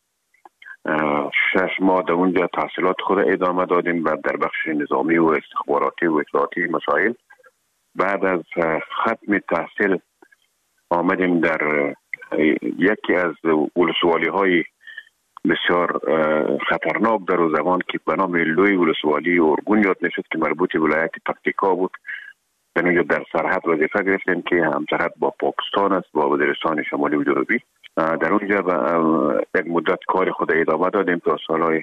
6 ماه در اونجا تحصیلات خود ادامه دادیم و در بخش نظامی و استخباراتی و اطلاعاتی مسائل. بعد از ختم تحصیل آمدیم در یکی از ولسوالی های بسیار خطرناک در اون زمان که به نام لوی ولسوالی ارگون یاد میشد که مربوط ولایت پکتیکا بود. در سرحد وظیفه گرفتیم که همسرحد با پاکستان است، با وزیرستان شمالی و جنوبی. در اونجا یک مدت کار خود ادامه دادیم تا سالهای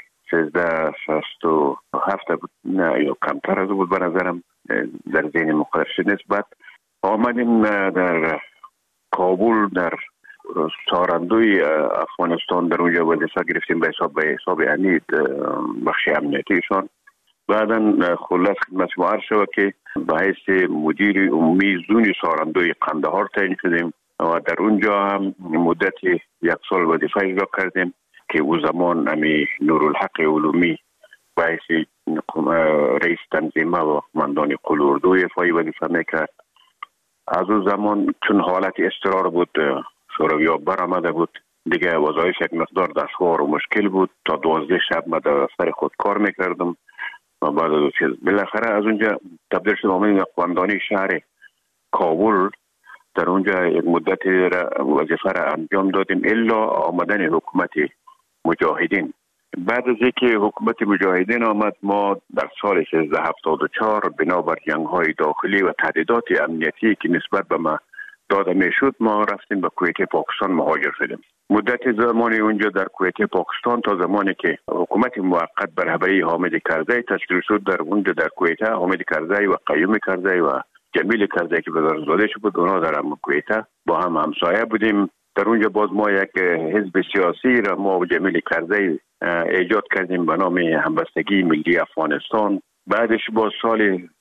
1367 بود، نه یا کمتر از بود به نظرم در ذهن مختلف شد نیست. بعد آمدیم در کابل در سارندوی افغانستان در اونجا وظیفه گرفتیم به حساب امید بخش امنیتیشان. بعدا خلاص خدمت شما عرض شد که به حیث مدیر عمومی زون سارندوی قندهار تعیین شدیم و در اونجا هم مدت 1 سال وظیفه اجرا کردیم که او زمان امی نورالحق علومی به حیث رئیس تنظیمه و قماندان قول اردو افای وظیفه میکرد. از او زمان چون حالت اضطرار بود، شوروی‌ها برآمده بود، دیگه وظایف یک مقدار دشوار و مشکل بود. تا 12 شب من در سر خود کار میکردم و بعد از چیز بالاخره از اونجا تبدیل شدم به قماندانی شهر کابل. در اونجا یک مدت وظیفه را انجام دادیم الا آمدن حکومت مجاهدین. بعد از اینکه حکومت مجاهدین آمد، ما در سال 1374 بنابر جنگ‌های داخلی و تهدیدات امنیتی که نسبت به ما داده میشد، ما رفتیم به کویت پاکستان مهاجر شدیم. مدت زمانی اونجا در کویت پاکستان تا زمانی که حکومت موقت به رهبری حامد کرزی تشکیل شد، در اونجا در کویت حامد کرزی و قیوم کرزی و جمیل کرزی که بزرگزاده شد بود، اونا در کویت با هم همسایه بودیم. در اونجا باز ما یک حزب سیاسی را ما و جمیل کرزی ایجاد کردیم به نام همبستگی ملی افغانستان. بعدش با سال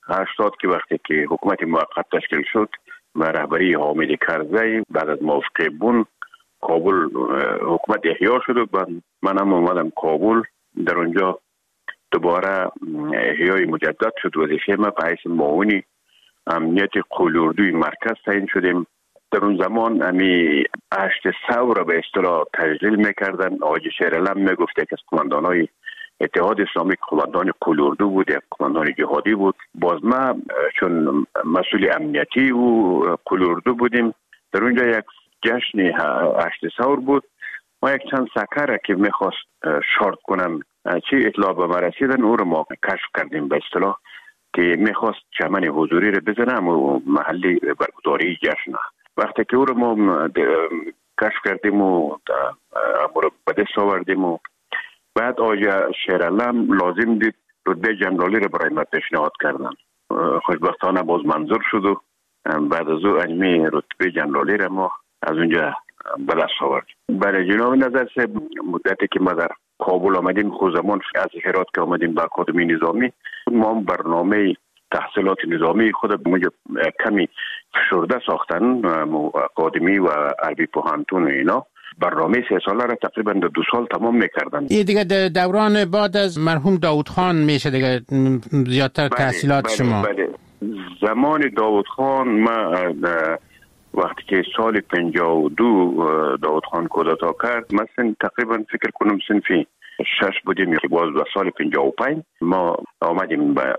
80 که وقتی که حکومت موقت تشکیل شد با رهبری حامد کرزی بعد از موافقه بون کابل حکومت احیا شد و من هم اومدم کابل. در اونجا دوباره احیای مجدد شد. وظیفه ما به حیث معاون امنیت قلوردوی مرکز تعیین شدیم. در اون زمان امی هشت ثور به اصطلاح تجلیل میکردن. آقای شیرعلم میگفت که از کماندانای اتحاد اسلامی کماندان قلوردو بود، یک کماندان جهادی بود. باز ما چون مسئول امنیتی و قلوردو بودیم، در اونجا یک جشن هشت ثور بود. ما یک چند سکر که میخواست شارت کنم چی اطلاع به ما رسیدن، او رو ما کشف کردیم به اصطلاح که میخواست چمن حضوری رو بزنم و محلی برگزاری جشن. وقتی که او رو ما کشف کردیم و به دست آوردیم و بعد آقای شیرعلم لازم دید رتبه جنرالی رو برای ما پیشنهاد کردن. خوشبختانه باز منظور شد و بعد از او علمی رتبه جنرالی رو ما از اونجا به دست آوردیم. برای جناب نظر سه مدتی که ما در کابل آمدیم، خود زمان از هرات که آمدیم به اکادمی نظامی، ما برنامه تحصیلات نظامی خود کمی فشرده ساختن. اکادمی و عربی پوهنتون و اینا برنامه 3 ساله را تقریبا 2 سال تمام میکردن. این دیگه دوران بعد از مرحوم داود خان میشه دیگه زیادتر تحصیلات شما. بله. زمان داود خان ما وقتی که سال 52 داود خان کودتا کرد، مثلا تقریبا فکر کنم صنفی 6 بودیم که باز به سال 55 ما آمدیم به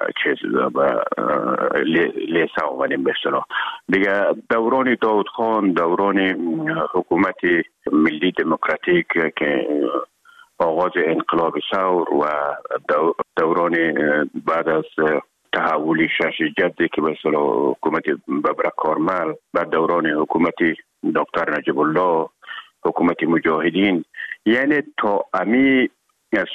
لیسه آمدیم به اصطلاح. دیگه دوران داود خان دوران حکومت ملی دموکراتیک که آغاز انقلاب ثور و دوران بعد از تحول شش جدی که به اصطلاح حکومت ببرک کارمل، بعد دوران حکومت دکتر نجیب الله، حکومت مجاهدین، یعنی تا امی از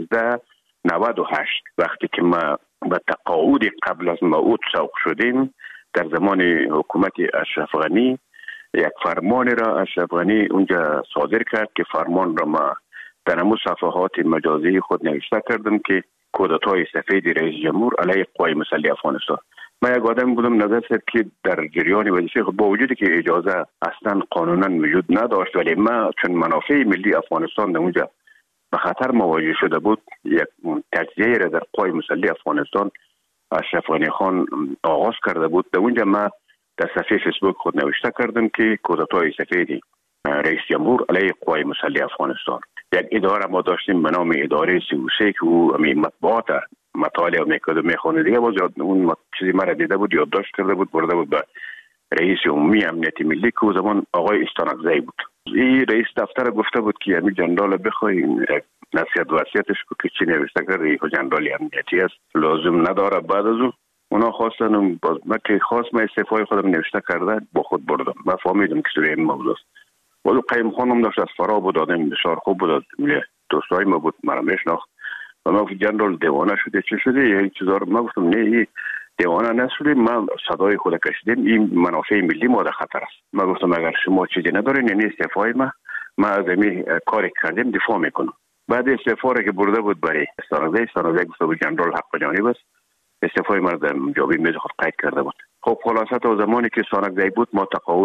1398 وقتی که ما به تقاعد قبل از موعود سوق شدیم، در زمان حکومت اشرف غنی یک فرمان را اشرف غنی اونجا صادر کرد که فرمان را ما در همون صفحات مجازی خود نوشته کردم که کودتای سفید رئیس جمهور علیه قوای مسلح افغانستان. من یک آدم بودم نظر سید که در جریان وظیفه خود با وجودی که اجازه اصلا قانونا وجود نداشت، ولی ما چون منافع ملی افغانستان در اونجا به خطر مواجه شده بود، یک تجزیه را در قوای مسلح افغانستان اشرف غنی خان آغاز کرده بود. در اونجا ما در صفحه فیسبوک خود نوشته کردم که کودتای سفید رئیس جمهور علیه قوای مسلح افغانستان. یک اداره ما داشتیم به نام اداره 33 که او مطبوعات مطالعه میکرد و میخونه. دیگه باز اون چیزی مرا دیده بود، یادداشت کرده بود، برده بود به رئیس عمومی امنیت ملی که او زمان آقای استانکزی بود. این رئیس دفتر گفته بود که همین جنرال بخوای نصیحت وصیتش که چی نوشته کرده این جنرال امنیتی است، لازم نداره. بعد از اون اونا خواستن باز من که خواست من استعفای خودم نوشته کرده با خود بردم. من فهمیدم که سوی این موضوع است. ولی قیم خانم داشت از فرا بود، آدم بسیار خوب بود، دوستای ما بود، مرا میشناخت و من گفت جنرال دیوانه شده چه شده یه چیزا رو. من گفتم نه این دیوانه نشده، من صدای خود کشیدم، این منافع ملی ما در خطر است. من گفتم اگر شما چیزی ندارین یعنی استعفای ما از این کاری کردیم دفاع میکنم. بعد استعفا را که برده بود برای استانکزی گفته بود جنرال حق جانب است، استعفای ما در جوابی میز خود قید کرده بود. خب خلاصه تا زمانی که استانکزی بود ما تقاعد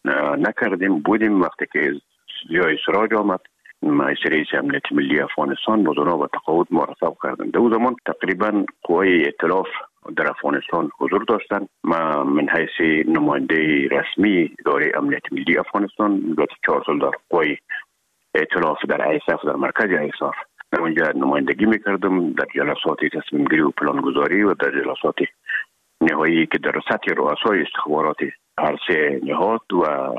نکردیم، بودیم. وقتی که جای سراج آمد رئیس امنیت ملی افغانستان بودونا و تقاعد مرتب کردن. در اون زمان تقریبا قوای ائتلاف در افغانستان حضور داشتن. ما من حیث نماینده رسمی اداره امنیت ملی افغانستان 4 سال در قوای ائتلاف در ایساف، در مرکز ایساف اونجا نمایندگی میکردم در جلسات تصمیم گیری و پلان گذاری و در جلسات نهایی که در سطح رؤسای استخبارات هر سه نهاد و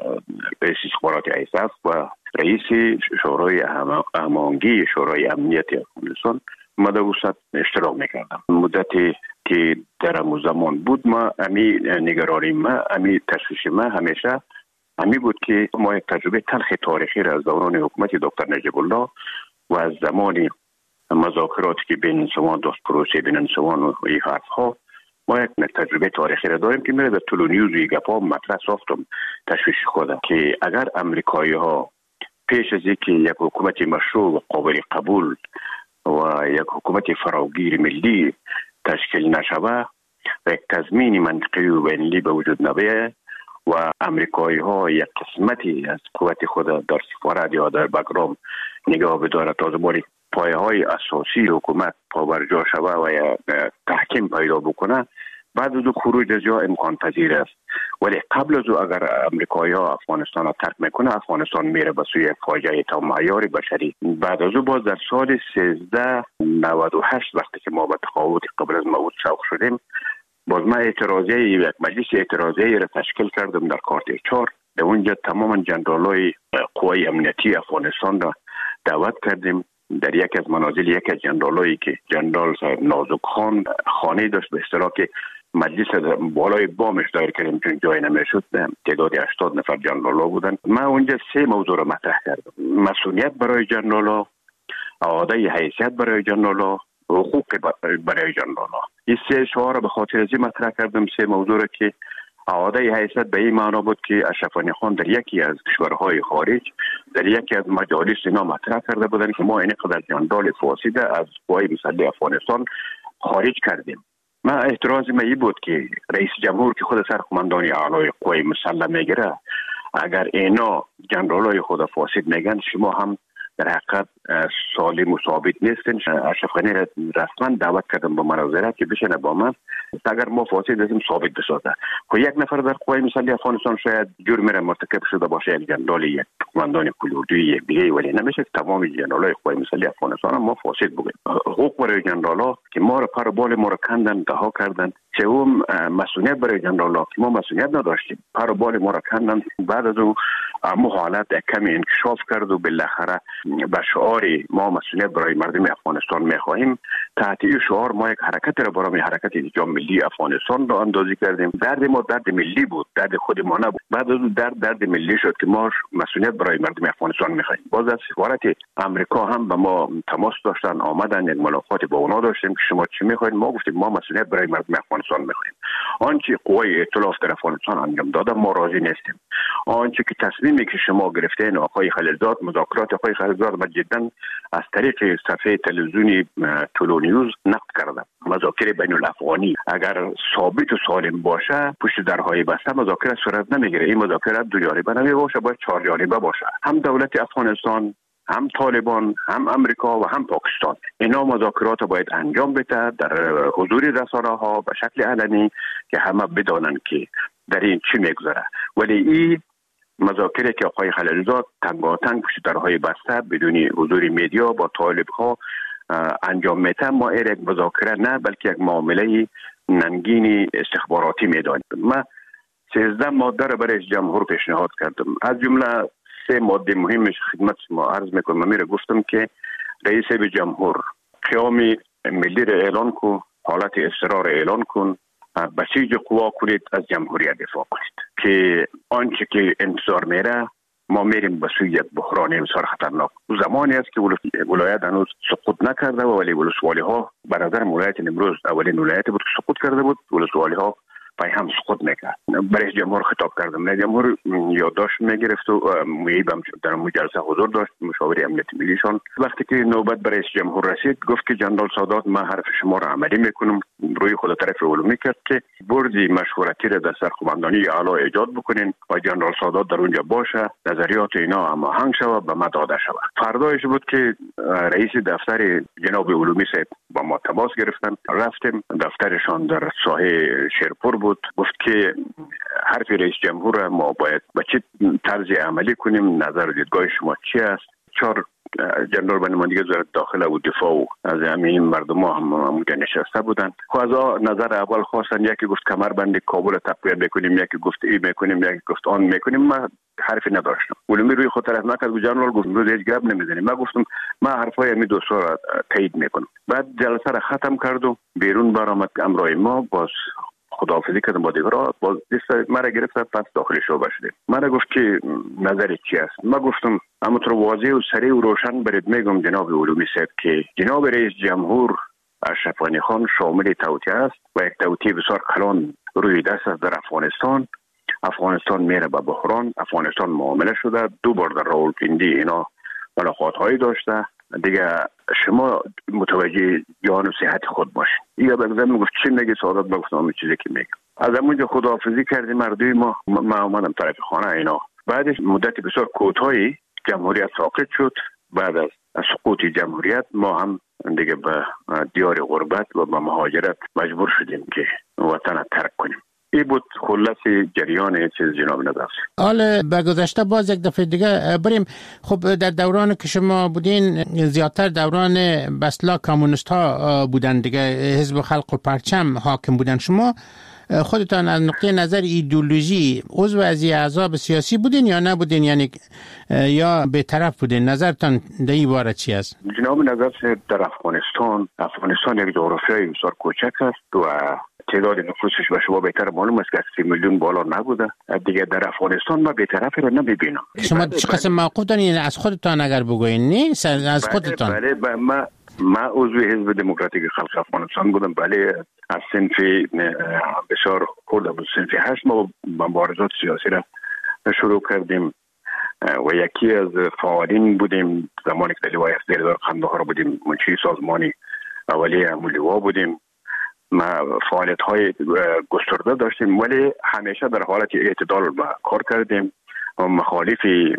رئیس استخبارات ایساف و رئیس شورای هماهنگی شورای امنیت افغانستان ما در وسط اشتراک میکردم. مدتی که در همون زمان بود ما امی نگرانی ما امی تشویش ما همیشه امی بود که ما یک تجربه تلخ تاریخی را از دوران حکومت دکتر نجیب الله و از زمان مذاکراتی که بین انسوان داشت، پروسه بین انسوان و این حرفها، ما یک تجربه تاریخی را داریم که میره در طول نیوز و گپا مطرح ساختم تشویش خودم که اگر امریکایی ها پیش از اینکه یک حکومت مشروع و قابل قبول و یک حکومت فراگیر ملی تشکیل نشوه و یک تضمین منطقی و بین‌المللی به وجود نبیه و امریکایی ها یک قسمتی از قوت خود در سفارت یا در بگرام نگاه بداره تا زمانی پایه های اساسی حکومت پابرجا شوه و یا تحکیم پیدا بکنه، بعد از او خروج از جا امکان پذیر است. ولی قبل از او اگر امریکایی ها افغانستان را ترک میکنه، افغانستان میره به سوی فاجعه تا معیار بشری. بعد از او باز در سال 1398 وقتی که ما به تقاعد قبل از موعود سوق شدیم، باز ما یک مجلس اعتراضی را تشکیل کردم در کارت 4. در اونجا تماما جنرالای قوای امنیتی افغانستان را دعوت کردیم. در یک از منازل یک از جنرالایی که جنرال نازک خان خانه داشت، به اصطلاح که مجلس بالای بامش دایر کردیم چون جای نمیشد. تعداد 80 نفر جنرالا بودن. ما اونجا 3 موضوع را مطرح کردم: مسئولیت برای جنرالا، اعاده حیثیت برای جنرالا، حقوق برای جنرالا. این 3 شعار را به خاطر از این مطرح کردم. 3 موضوع را که اعاده حیثیت به این معنا بود که اشرف غنی خان در یکی از کشورهای خارج در یکی از مجالس اینا مطرح کرده بودن که ما اینقدر جنرال فاسد از قوای مسلح افغانستان خارج کردیم. ما اعتراض من این بود که رئیس جمهور که خود سرقماندان اعلای قوای مسلح میگیره، اگر اینا جنرالای خود فاسد میگن، شما هم در حقیقت سالم و ثابت نیستن. اشرف غنی را رسما دعوت کردم به مناظره که بشینه با من، اگر ما فاسد هستیم ثابت بسازه. خب یک نفر در قوای مسلح افغانستان شاید جرم را مرتکب شده باشه، یک جنرال، یک قماندان کلوردوی، یک دیگه، ولی نمیشه تمام جنرالای قوای مسلح افغانستان ما فاسد بگیم. حقوق برای جنرالا که ما را پر بال ما را کندن، رها کردن. سوم مسئولیت برای جنرالا که ما مسئولیت نداشتیم، پر بال ما را کندن. بعد از او حالت کمی انکشاف کرد و بالاخره به شعار ما مسئولیت برای مردم افغانستان میخواهیم، تحت این شعار ما یک حرکت را برای حرکت انجام ملی افغانستان را اندازی کردیم. درد ما درد ملی بود، درد خود ما نبود. بعد از اون درد ملی شد که ما مسئولیت برای مردم افغانستان میخواهیم. باز از سفارت امریکا هم به ما تماس داشتن، آمدن، یک ملاقات با اونا داشتیم که شما چی میخواهید؟ ما گفتیم ما مسئولیت برای مردم افغانستان میخواهیم. آنچه قوای ائتلاف در افغانستان انجام داده ما راضی نیستیم. آنچه که تصمیمی که شما گرفتین آقای خلیلزاد، مذاکرات آقای خلیلزاد ما جدا از طریق صفحه تلویزیونی طلوع نیوز نقد کردم. مذاکره بین الافغانی اگر ثابت و سالم باشه، پشت درهای بسته مذاکره صورت نمیگیره. این مذاکره دو جانبه نمیباشه، باید 4 جانبه باشه. هم دولت افغانستان، هم طالبان، هم امریکا و هم پاکستان. اینا مذاکرات باید انجام بده در حضور رسانه‌ها به شکل علنی که همه بدانن که در این چی میگذره. ولی این مذاکره که آقای خلیلزاد تنگاتنگ پشت درهای بسته بدون حضور میدیا با طالب‌ها انجام میده، ما یک مذاکره نه بلکه یک معامله ننگین استخباراتی میدانیم. ما 13 ماده را برای جمهور پیشنهاد کردم. از جمله 3 ماده مهمش خدمت ما عرض میکنم. من میره گفتم که رئیس جمهور قیام ملی را اعلان کن، حالت اضطرار اعلان کن، بسیج قوا کنید، از جمهوریت دفاع کنید که آنچه که انتظار میره ما میریم به سوی یک بحران بسیار خطرناک. زمانی است که ولایت هنوز سقوط نکرده و ولی ولسوالی ها به نظر ولایت امروز اولین ولایت بود که سقوط کرده بود. ولسوالی ها پای هم سقوط میکرد. برای جمهور خطاب کردم. رئیس جمهور یادداشت میگرفت و میبم در مجلس حضور داشت، مشاور امنیت ملیشان. وقتی که نوبت برای رئیس جمهور رسید گفت که جنرال سادات من حرف شما را عملی میکنم. روی خود طرف علومی کرد که بردی مشورتی را در سرقماندانی اعلی ایجاد بکنین و جنرال سادات در اونجا باشه، نظریات اینا هماهنگ شود، به ما داده شود. فردایش بود که رئیس دفتر جناب علومی صاحب با ما تماس گرفتن. رفتیم دفترشان در ساحه شیرپور بود. گفت که حرف رئیس جمهور ما باید با چه طرز عملی کنیم، نظر و دیدگاه شما چی است؟ 4 جنرال به نمایندگی وزارت داخله و دفاع و از همین مردم ها هم اونجا نشسته بودن. خب از نظر اول خواستن، یکی گفت کمربند کابل تقویت بکنیم، یکی گفت ای میکنیم، یکی گفت آن میکنیم. من حرفی نداشتم. علومی روی خود طرف نکرد و جنرال گفت روز هیچ گپ نمیزنیم. من گفتم من حرفای همین دوستا را تایید میکنم. بعد جلسه را ختم کرد و بیرون برآمد. امرای ما باز خداحافظی کردم با دیگران. باز دست مرا گرفت، پس داخل شعبه شدیم. مرا گفت که نظر چی است؟ من گفتم همونطور واضح و سریع و روشن برید میگم جناب علومی صاحب که جناب رئیس جمهور اشرف غنی خان شامل توطئه است و یک توطئه بسیار کلان روی دست است در افغانستان. افغانستان میره به بحران. افغانستان معامله شده. 2 بار در راولپیندی اینا ملاقات هایی داشته. دیگه شما متوجه جان و صحت خود باشین. یا بگذارم میگفت چی نگی سعادت بگفتم همین چیزی که میگم. از همونجا خداحافظی کردیم مردوی ما آمدم طرف خانه اینا. بعدش مدت بسیار کوتاهی جمهوریت ساقط شد. بعد از سقوط جمهوریت ما هم دیگه به دیار غربت و به مهاجرت مجبور شدیم که وطن ترک کنیم. این بود خلاص جریان چیز جناب نظر. حالا به گذشته باز یک دفعه دیگه بریم. خب در دوران که شما بودین زیادتر دوران بسلا کمونیست ها بودن دیگه، حزب خلق و پرچم حاکم بودن. شما خودتان از نقطه نظر ایدئولوژی عضو از احزاب سیاسی بودین یا نبودین، یعنی یا به طرف بودین؟ نظرتان در این باره چی است؟ جناب نظر در افغانستان یک جغرافیای بسیار کوچک است و تعداد نفوسش به شما بهتر معلوم است که 30 میلیون بالا نبوده. دیگه در افغانستان ما بی‌طرف رو نمی‌بینم. شما چه قسم موقف دارین از خودتان اگر بگوین؟ نیست از خودتان. بله ما عضو حزب دموکراتیک خلق افغانستان بودم. بله از صنف بسیار خورده بود، صنف 8 ما مبارزات سیاسی را شروع کردیم و یکی از فعالین بودیم زمانی که در لوای افزیردار قندهار بودیم. منشی سازمانی اولیه لوا بودیم. ما فعالیت های گسترده داشتیم ولی همیشه در حالت اعتدال کار کردیم و مخالف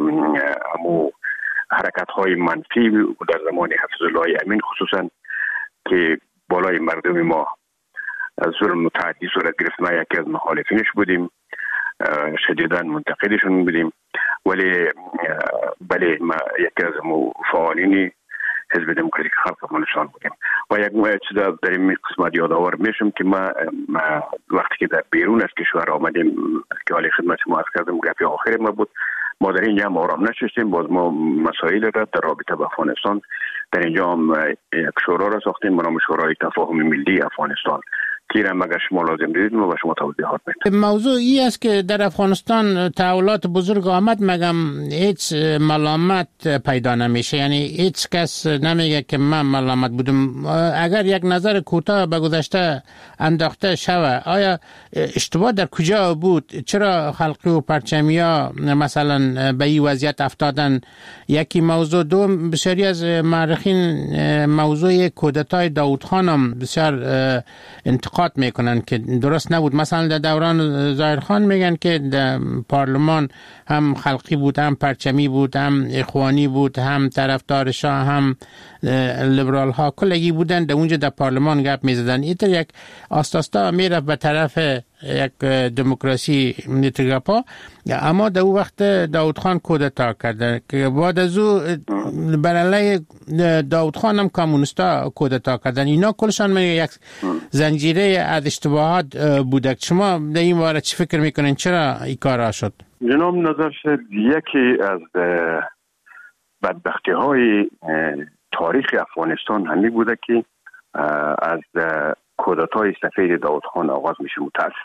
حرکت های منفی در زمان حفظ الله امین خصوصا که بالای مردم ما ظلم و تعدی صورت گرفت، ما یکی از مخالفینش بودیم، شدیداً منتقدشون بودیم. ولی بله ما یکی از فعالین حزب دموکراتیک خلق افغانستان بودیم و یک چیز در این قسمت یادآور میشم که ما وقتی که در بیرون از کشور آمدیم که حالی خدمت ما عرض کردم گپی آخر ما بود، ما در اینجا هم آرام نشستیم. باز ما مسائل را در رابطه با افغانستان در اینجا هم یک شورا را ساختیم به نام شورای تفاهم ملی افغانستان که را مگر شما لازم دیدید ما به شما توضیحات میدیم. موضوع ای است که در افغانستان تحولات بزرگ آمد، مگم هیچ ملامت پیدا نمیشه، یعنی هیچ کس نمیگه که من ملامت بودم. اگر یک نظر کوتاه به گذشته انداخته شود، آیا اشتباه در کجا بود؟ چرا خلقی و پرچمیا مثلا به این وضعیت افتادن؟ یکی موضوع. دوم، بسیاری از مورخین موضوع کودتای داود خان هم بسیار انتقاد میکنن که درست نبود. مثلا در دوران ظاهر خان میگن که در پارلمان هم خلقی بود، هم پرچمی بود، هم اخوانی بود، هم طرفدار شاه، هم لیبرال ها کلگی بودن. در اونجا در پارلمان گپ میزدن. اینطور یک آستاستا میرفت به طرف یک دموکراسی نیتگاپا. اما در اون وقت داود خان کودتا کرده که بعد از او بر علیه داود خان هم کمونیستا کودتا کردن. اینا کلشان میگه یک زنجیره از اشتباهات بوده. شما در این باره چی فکر میکنین؟ چرا این کارا شد؟ جناب نظر شد یکی از بدبختی های تاریخ افغانستان همین بوده که از کودتای سفید داود خان آغاز میشه.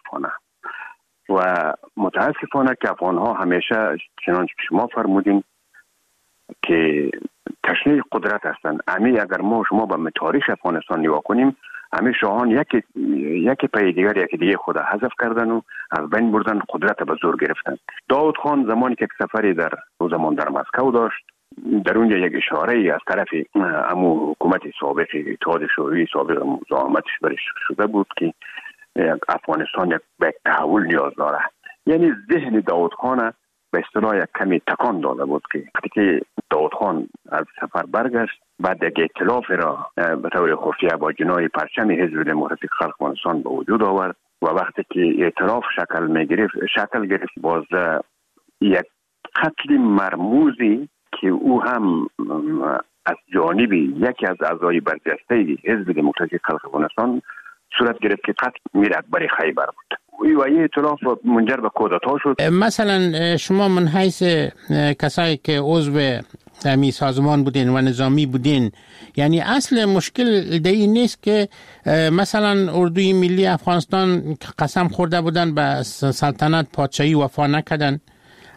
متاسفانه که افغان ها همیشه چنانچه شما فرمودین که تشنه قدرت هستند. اگر ما شما به تاریخ افغانستان نگاه کنیم، همه شاهان یکی پای دیگه خود حذف کردن و از بین بردن، قدرت به زور گرفتن. داود خان زمانی که سفری در مسکو داشت، در اونجا یک اشاره ای از طرف حکومت سابق اتحاد شوروی سابق مزاحمتش برش شده بود که افغانستان یک تحول نیاز داره. یعنی ذهن داود خان به اصطلاح یک کمی تکان داده بود که وقتی که داود خان از سفر برگشت، بعد یک ائتلاف را به طور خفیه با جناح پرچم حزب دموکراتیک خلق افغانستان به وجود آورد و وقتی که ائتلاف شکل گرفت باز یک قتل مرموزی که او هم از جانب یکی از اعضای برجسته حزب دموکراتیک خلق افغانستان صورت گرفت که قتل میر اکبر خیبر بود. و این ائتلاف منجر به کودتا شد. مثلا شما من حیث کسایی که عضو می سازمان بودین و نظامی بودین، یعنی اصل مشکل دی نیست که مثلا اردوی ملی افغانستان قسم خورده بودن به سلطنت پادشاهی وفا نکردن،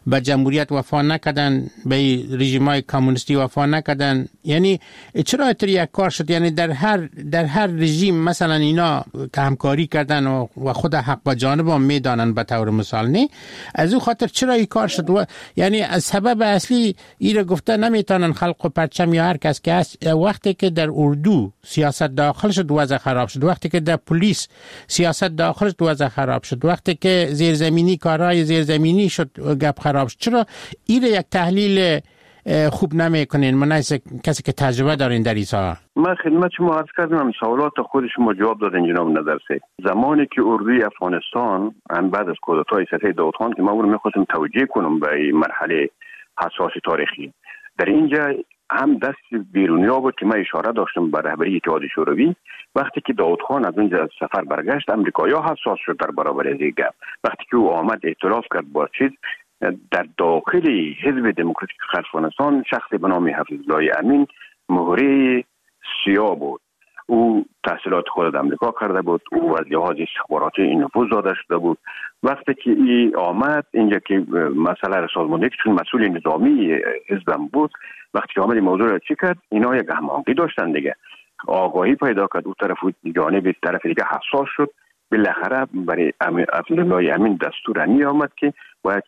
به جمهوریت وفا نکردن، به رژیم‌های کمونیستی وفا نکردن. یعنی چرا اتر یک کار شد؟ یعنی در هر رژیم مثلا اینا همکاری کردن و خود حق با جانب هم میدانن به طور مثال، نه از او خاطر چرا این کار شد؟ یعنی از سبب اصلی ایره گفته نمیتونن خلق و پرچم یا هر کس که هست. وقتی که در اردو سیاست داخل شد وضع خراب شد، وقتی که در پلیس سیاست داخل شد وضع خراب شد، وقتی که زیرزمینی کارهای زیرزمینی شد گپ خراب شد. چرا ایره یک تحلیل خوب نمیکنین؟ من کسی که تجربه دارین در این ساحه. من خدمت شما عرض کردم، سوالات خود شما جواب دادن جناب نظرسید. زمانی که اردوی افغانستان هم بعد از کودتای سطح داود خان که ما اون میخواستم توجیه کنم به مرحله حساس تاریخی، در اینجا هم دست بیرونیا بود که من اشاره داشتم به رهبری اتحاد شوروی. وقتی که داود خان از اونجا از سفر برگشت، امریکایی‌ها حساس شد در برابر از این گپ. وقتی که او آمد اعتراض کرد با چیز، در داخل حزب دموکراتیک افغانستان شخصی به نام حفیظالله امین مهره سیاه بود. او تحصیلات خود در امریکا کرده بود، او از لحاظ استخباراتی این نفوذ داده شده بود. وقتی که این آمد اینجا که مسئله را سازماندهی که چون مسئول نظامی حزبم بود، وقتی که آمد این موضوع را چی کرد، اینا یک هماهنگی داشتن دیگه، آگاهی پیدا کرد، او طرف جانب طرف دیگه حساس شد. بالاخره برای حفیظالله امین دستور می آمد که باید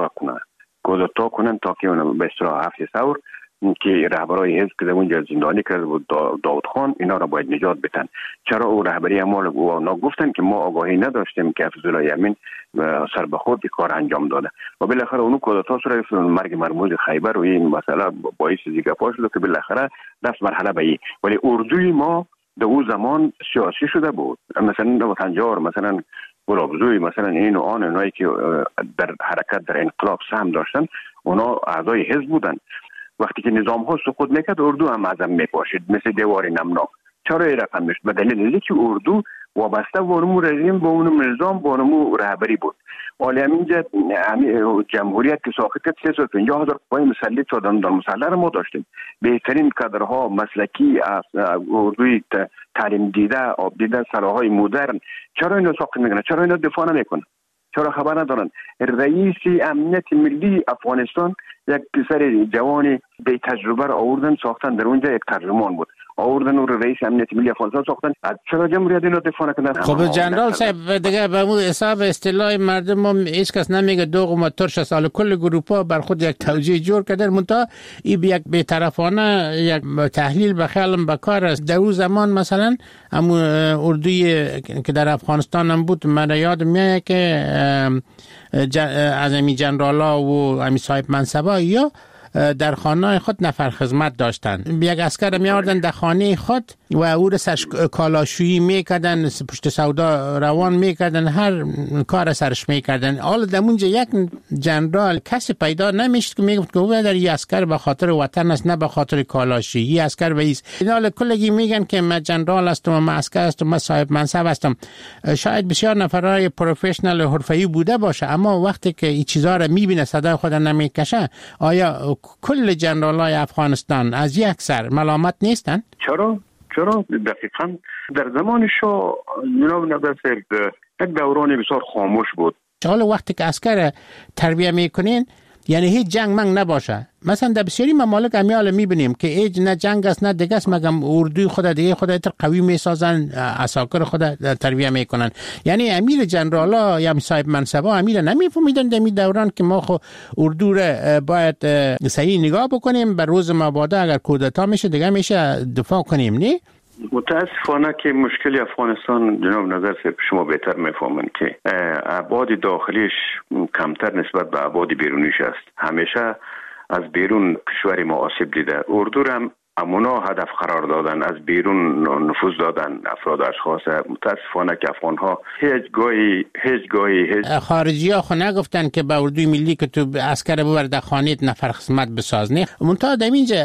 کودتا کنن تا که به اصطلاح 7 ثور که رهبرای حزب که اونجا زندانی کرده بود داود خان، اینا را باید نجات بدن. چرا او رهبری اعمال او گفتن که ما آگاهی نداشتیم که حفیظالله امین سر به خود کار انجام داده و بالاخره اونو کودتا صورت مرگ مرموز خیبر و این مسئله باعث دیگه پاش شد که بالاخره دست مرحله به این. ولی اردوی ما در اون زمان سیاسی شده بود، مثلا وطنجار، مثلا گلابزوی، مثلا این و آن، اونایی که در حرکت در انقلاب سهم داشتن اونا اعضای حزب بودن. وقتی که نظام ها سقوط میکرد اردو هم ازم میپاشید مثل دیوار نمناک. چرا این رقم میشد؟ به دلیل که اردو وابسته به اونمو رژیم، به اونمو نظام، به اونمو رهبری بود. ولی همینجا جمهوریت که ساخت کرد 350,000 قوای مسلح شدن، در مسلح رو ما داشتیم. بهترین کادرها مسلکی اردوی تعلیم دیده، آب دیده، سلاحهای مدرن. چرا اینو ساخت میکنن؟ چرا اینو دفاع نمیکنن؟ چرا خبر ندارن؟ رئیس امنیت ملی افغانستان یک پسر جوان بی تجربه را آوردن ساختن، در اونجا یک ترجمان بود، آوردن او رئیس امنیت ملی افغانستان ساختن. چرا جمهوریت اینو دفاع نکردن؟ خب جنرال صاحب دیگه به مو حساب اصطلاح مردم هیچ کس نمیگه دوغ و ترش سال کل گروپا بر خود یک توجیه جور کردن، منتها این یک بی‌طرفانه یک تحلیل به خیالم بکار است. در اون زمان مثلا همون اردوی که در افغانستان هم بود، من یاد میاد که از امی جنرالا و امی صاحب منصبا یا در خانه خود نفر خدمت داشتن. یک عسکر می آوردن در خانه خود و او را سرش کالاشویی میکردن، پشت سودا روان میکردن، هر کار سرش میکردن. حالا در اونجا یک جنرال کسی پیدا نمیشد که میگفت که او در این عسکر به خاطر وطن است، نه به خاطر کالاشویی. این عسکر به این حال کلگی میگن که من جنرال هستم، من عسکر هستم، من صاحب منصب هستم. شاید بسیار نفرای پروفشنال حرفه‌ای بوده باشه، اما وقتی که این چیزا را میبینه صدای خود نمیکشه، آیا کل جنرالای افغانستان از یک سر ملامت نیستن؟ چرا دقیقاً در زمان شاه جناب نظرسید یک دوران بسیار خاموش بود. حالا وقتی که عسکر تربیه میکنین یعنی هیچ جنگ منگ نباشه. مثلا در بسیاری ممالک امیال میبینیم که هیچ نه جنگ است نه دیگه است، مگم اردوی خود دیگه خود تر قوی میسازن، عساکر خود تربیه میکنن. یعنی امیر جنرالا یا صاحب منصبا امیر نمیفهمیدن در این دوران که ما خو اردو را باید صحیح نگاه بکنیم، بر روز مبادا اگر کودتا میشه دیگه میشه دفاع کنیم. نه متاسفانه که مشکل افغانستان جناب نظرسید شما بهتر میفهمن که ابعاد داخلیش کمتر نسبت به ابعاد بیرونیش است. همیشه از بیرون کشور ما آسیب دیده. اردو را امونا هدف قرار دادن، از بیرون نفوذ دادن افراد اشخاص. متاسفانه که افغانها هیچ گاهی خارجی ها خو نگفتن که به اردوی ملی که تو عسکر ببر در خانه نفر خدمت بساز. نه منتها در اینجا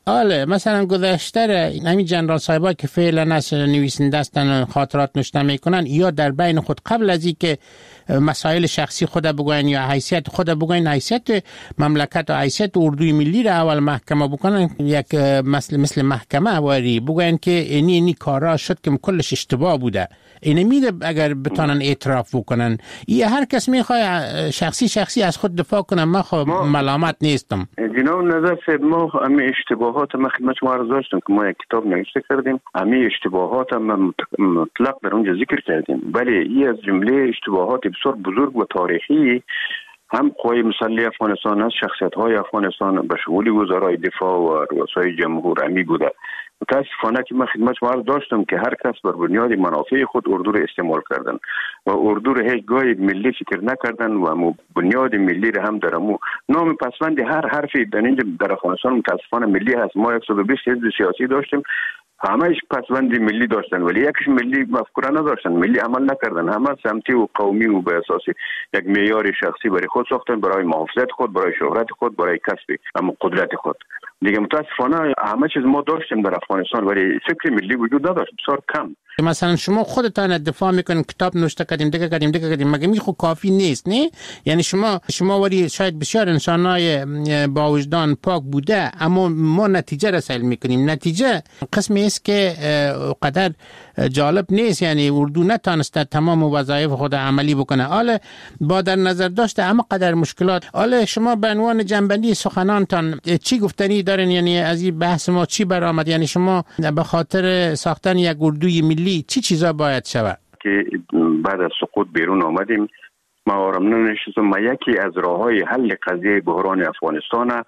آله مثلا گذشته همین جنرال صاحبا که فعلا از نویسنده هستن خاطرات نوشته میکنن یا در بین خود قبل از اینکه مسائل شخصی خود بگوین یا حیثیت خود بگوین، حیثیت مملکت و حیثیت اردوی ملی را اول محکمه بکنن، یک مثل محکمه واری بگوین که اینی کارا شد که کلش اشتباه بوده، اینه میره اگر بتانن اعتراف بکنن. یا هر کس میخواد شخصی از خود دفاع کنه، من ملامت نیستم. جناب نظر صاحب، ما همه اشتباهات ما خدمت شما عرض داشتم که ما یک کتاب نوشته کردیم، همه اشتباهات ما مطلق در اونجا ذکر کردیم، ولی این از جمله اشتباهات بسیار بزرگ و تاریخی هم قوای مسلح افغانستان است، شخصیت‌های افغانستان به شمول وزرای دفاع و رؤسای جمهور امی بوده. متاسفانه که من خدمت شما عرض داشتم که هر کس بر بنیاد منافع خود اردو را استعمال کردن و اردو را هیچ گاهی ملی فکر نکردن و بنیاد ملی را هم در نام پسوند هر حرفی در افغانستان متاسفانه ملی هست. ما 120 حزب سیاسی داشتیم، همه‌اش پسوند ملی داشتن ولی یکیش ملی مفکوره نداشتن، ملی عمل نکردن، همه سمتی و قومی و به اساس یک معیار شخصی برای خود ساختن، برای محافظت خود، برای شهرت خود، برای کسب اما قدرت خود. دیگه متاسفانه همه چیز ما داشتیم در افغانستان ولی فکر ملی وجود نداشت، بسیار کم. مثلا شما خودتان دفاع میکنین، کتاب نوشته کردیم، دیگه کردیم، مگه می خود کافی نیست؟ نه، یعنی شما ولی شاید بسیار انسانای با وجدان پاک بوده، اما ما نتیجه رسول میکنیم. نتیجه قسمی است که قدر جالب نیست، یعنی اردو نتانسته تمام وظایف خود عملی بکنه. حالا با در نظر داشته اما قدر مشکلات، حالا شما به عنوان جنبندی سخنانتان چی گفتنی دارین؟ یعنی از این بحث ما چی برآمد؟ یعنی شما به خاطر ساختن یک اردوی ملی چی چیزا باید شود؟ که بعد از سقوط بیرون آمدیم، ما آرام ننشستم. ما یکی از راههای حل قضیه بحران افغانستان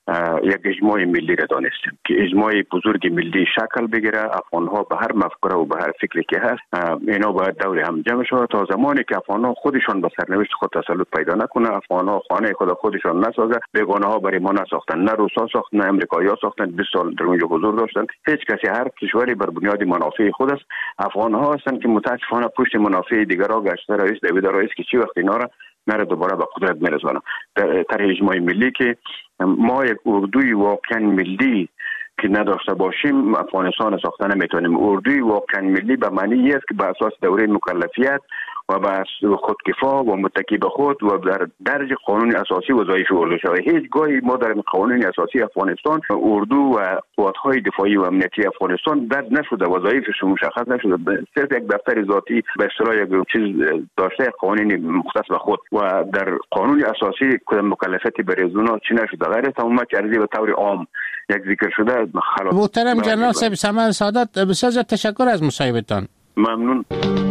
یک اجماع ملی را دانستیم که اجماع بزرگ ملی شکل بگیره. افغانها به هر مفکوره و به هر فکری که هست اینا باید دور هم جمع شود تا زمانی که افغانها خودشان به سرنوشت خود تسلط پیدا نکنه، افغانها خانه خودشان نسازه، بیگانه ها برای ما نساختن، نه روسا ساختن نه امریکایی‌ها ساختن، 20 سال در اونجا حضور داشتن. هیچ کسی، هر کشوری بر بنیاد منافع خود است. افغانها هستند که متاسفانه پشت منافع دیگرها گشته رئیس دوید رئیس که چی وقت اینا را نره دوباره به قدرت میرسونه. در اجماع ملی که ما یک اردوی واقعا ملی که نداشته باشیم افغانستان ساختن نمیتونیم. اردوی واقعا ملی به معنی است که به اساس دوره مکلفیت و به خودکفا و متکی به خود و در درج قانون اساسی وظایف اردو شود. هیچ گاهی ما در قانون اساسی افغانستان اردو و قوات‌های دفاعی و امنیتی افغانستان درج نشده، وظایفش مشخص نشده، صرف یک دفتر ذاتی به اصطلاح یک چیز داشته قانونی مختص به خود و در قانون اساسی کدام مکلفیتی برای اونا چی نشده. غیر تمام ارزی به طور عام یک ذکر شده. محترم جنرال صاحب سمر سعادت، بسیار تشکر از مصاحبتان. ممنون.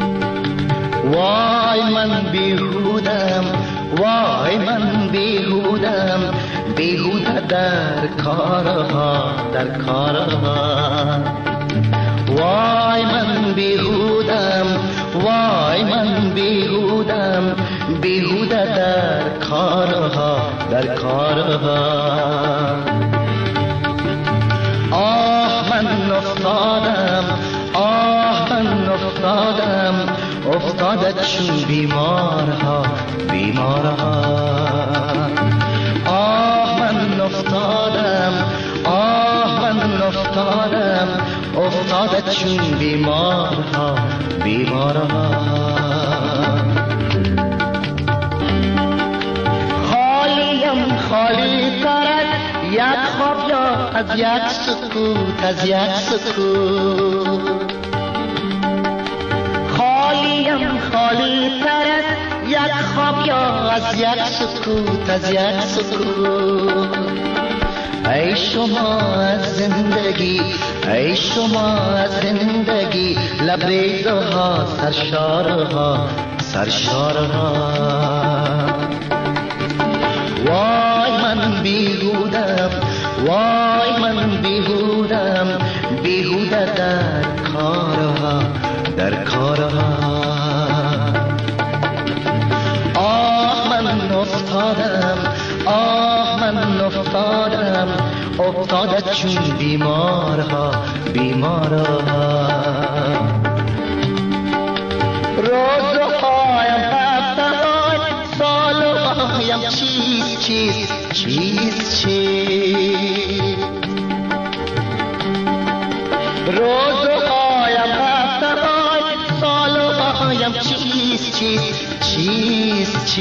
وای من بیهودم، وای من بیهودم، بیهوده در کارها، در کارها. وای من بیهودم، وای من بیهودم، بیهوده در کارها، در کارها. آه من افتادم، آه من افتادم، افتاده چون بیمارها، بیمارها. آه من افتادم، آه من افتادم، افتاده چون بیمارها، بیمارها. خالیم خالی ترک یک خواب یا از یک سکوت، از یک سکوت. خالیم خالی ترک یک خواب یا از یک سکوت، از یک سکوت. ای شما از زندگی، ای شما از زندگی، لبریزها، سرشارها، سرشارها. وای من بیهودم، وای من بیهودم، بیهوده در کارها، در کارها. آه من افتادم، آه من افتادم، افتاده چون بیمارها، بیمارها. روزهایم هفته‌های، سالهایم چیز چیز، چیز چیز. روزهایم هفته‌های سالهایم چیست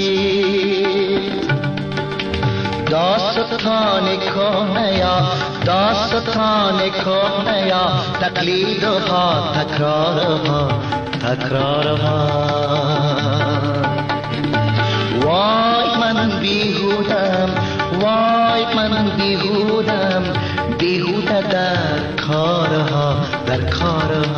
داستان کهنه یا تقلیدها تکرارها وای من بیهودم بیهوده در کارها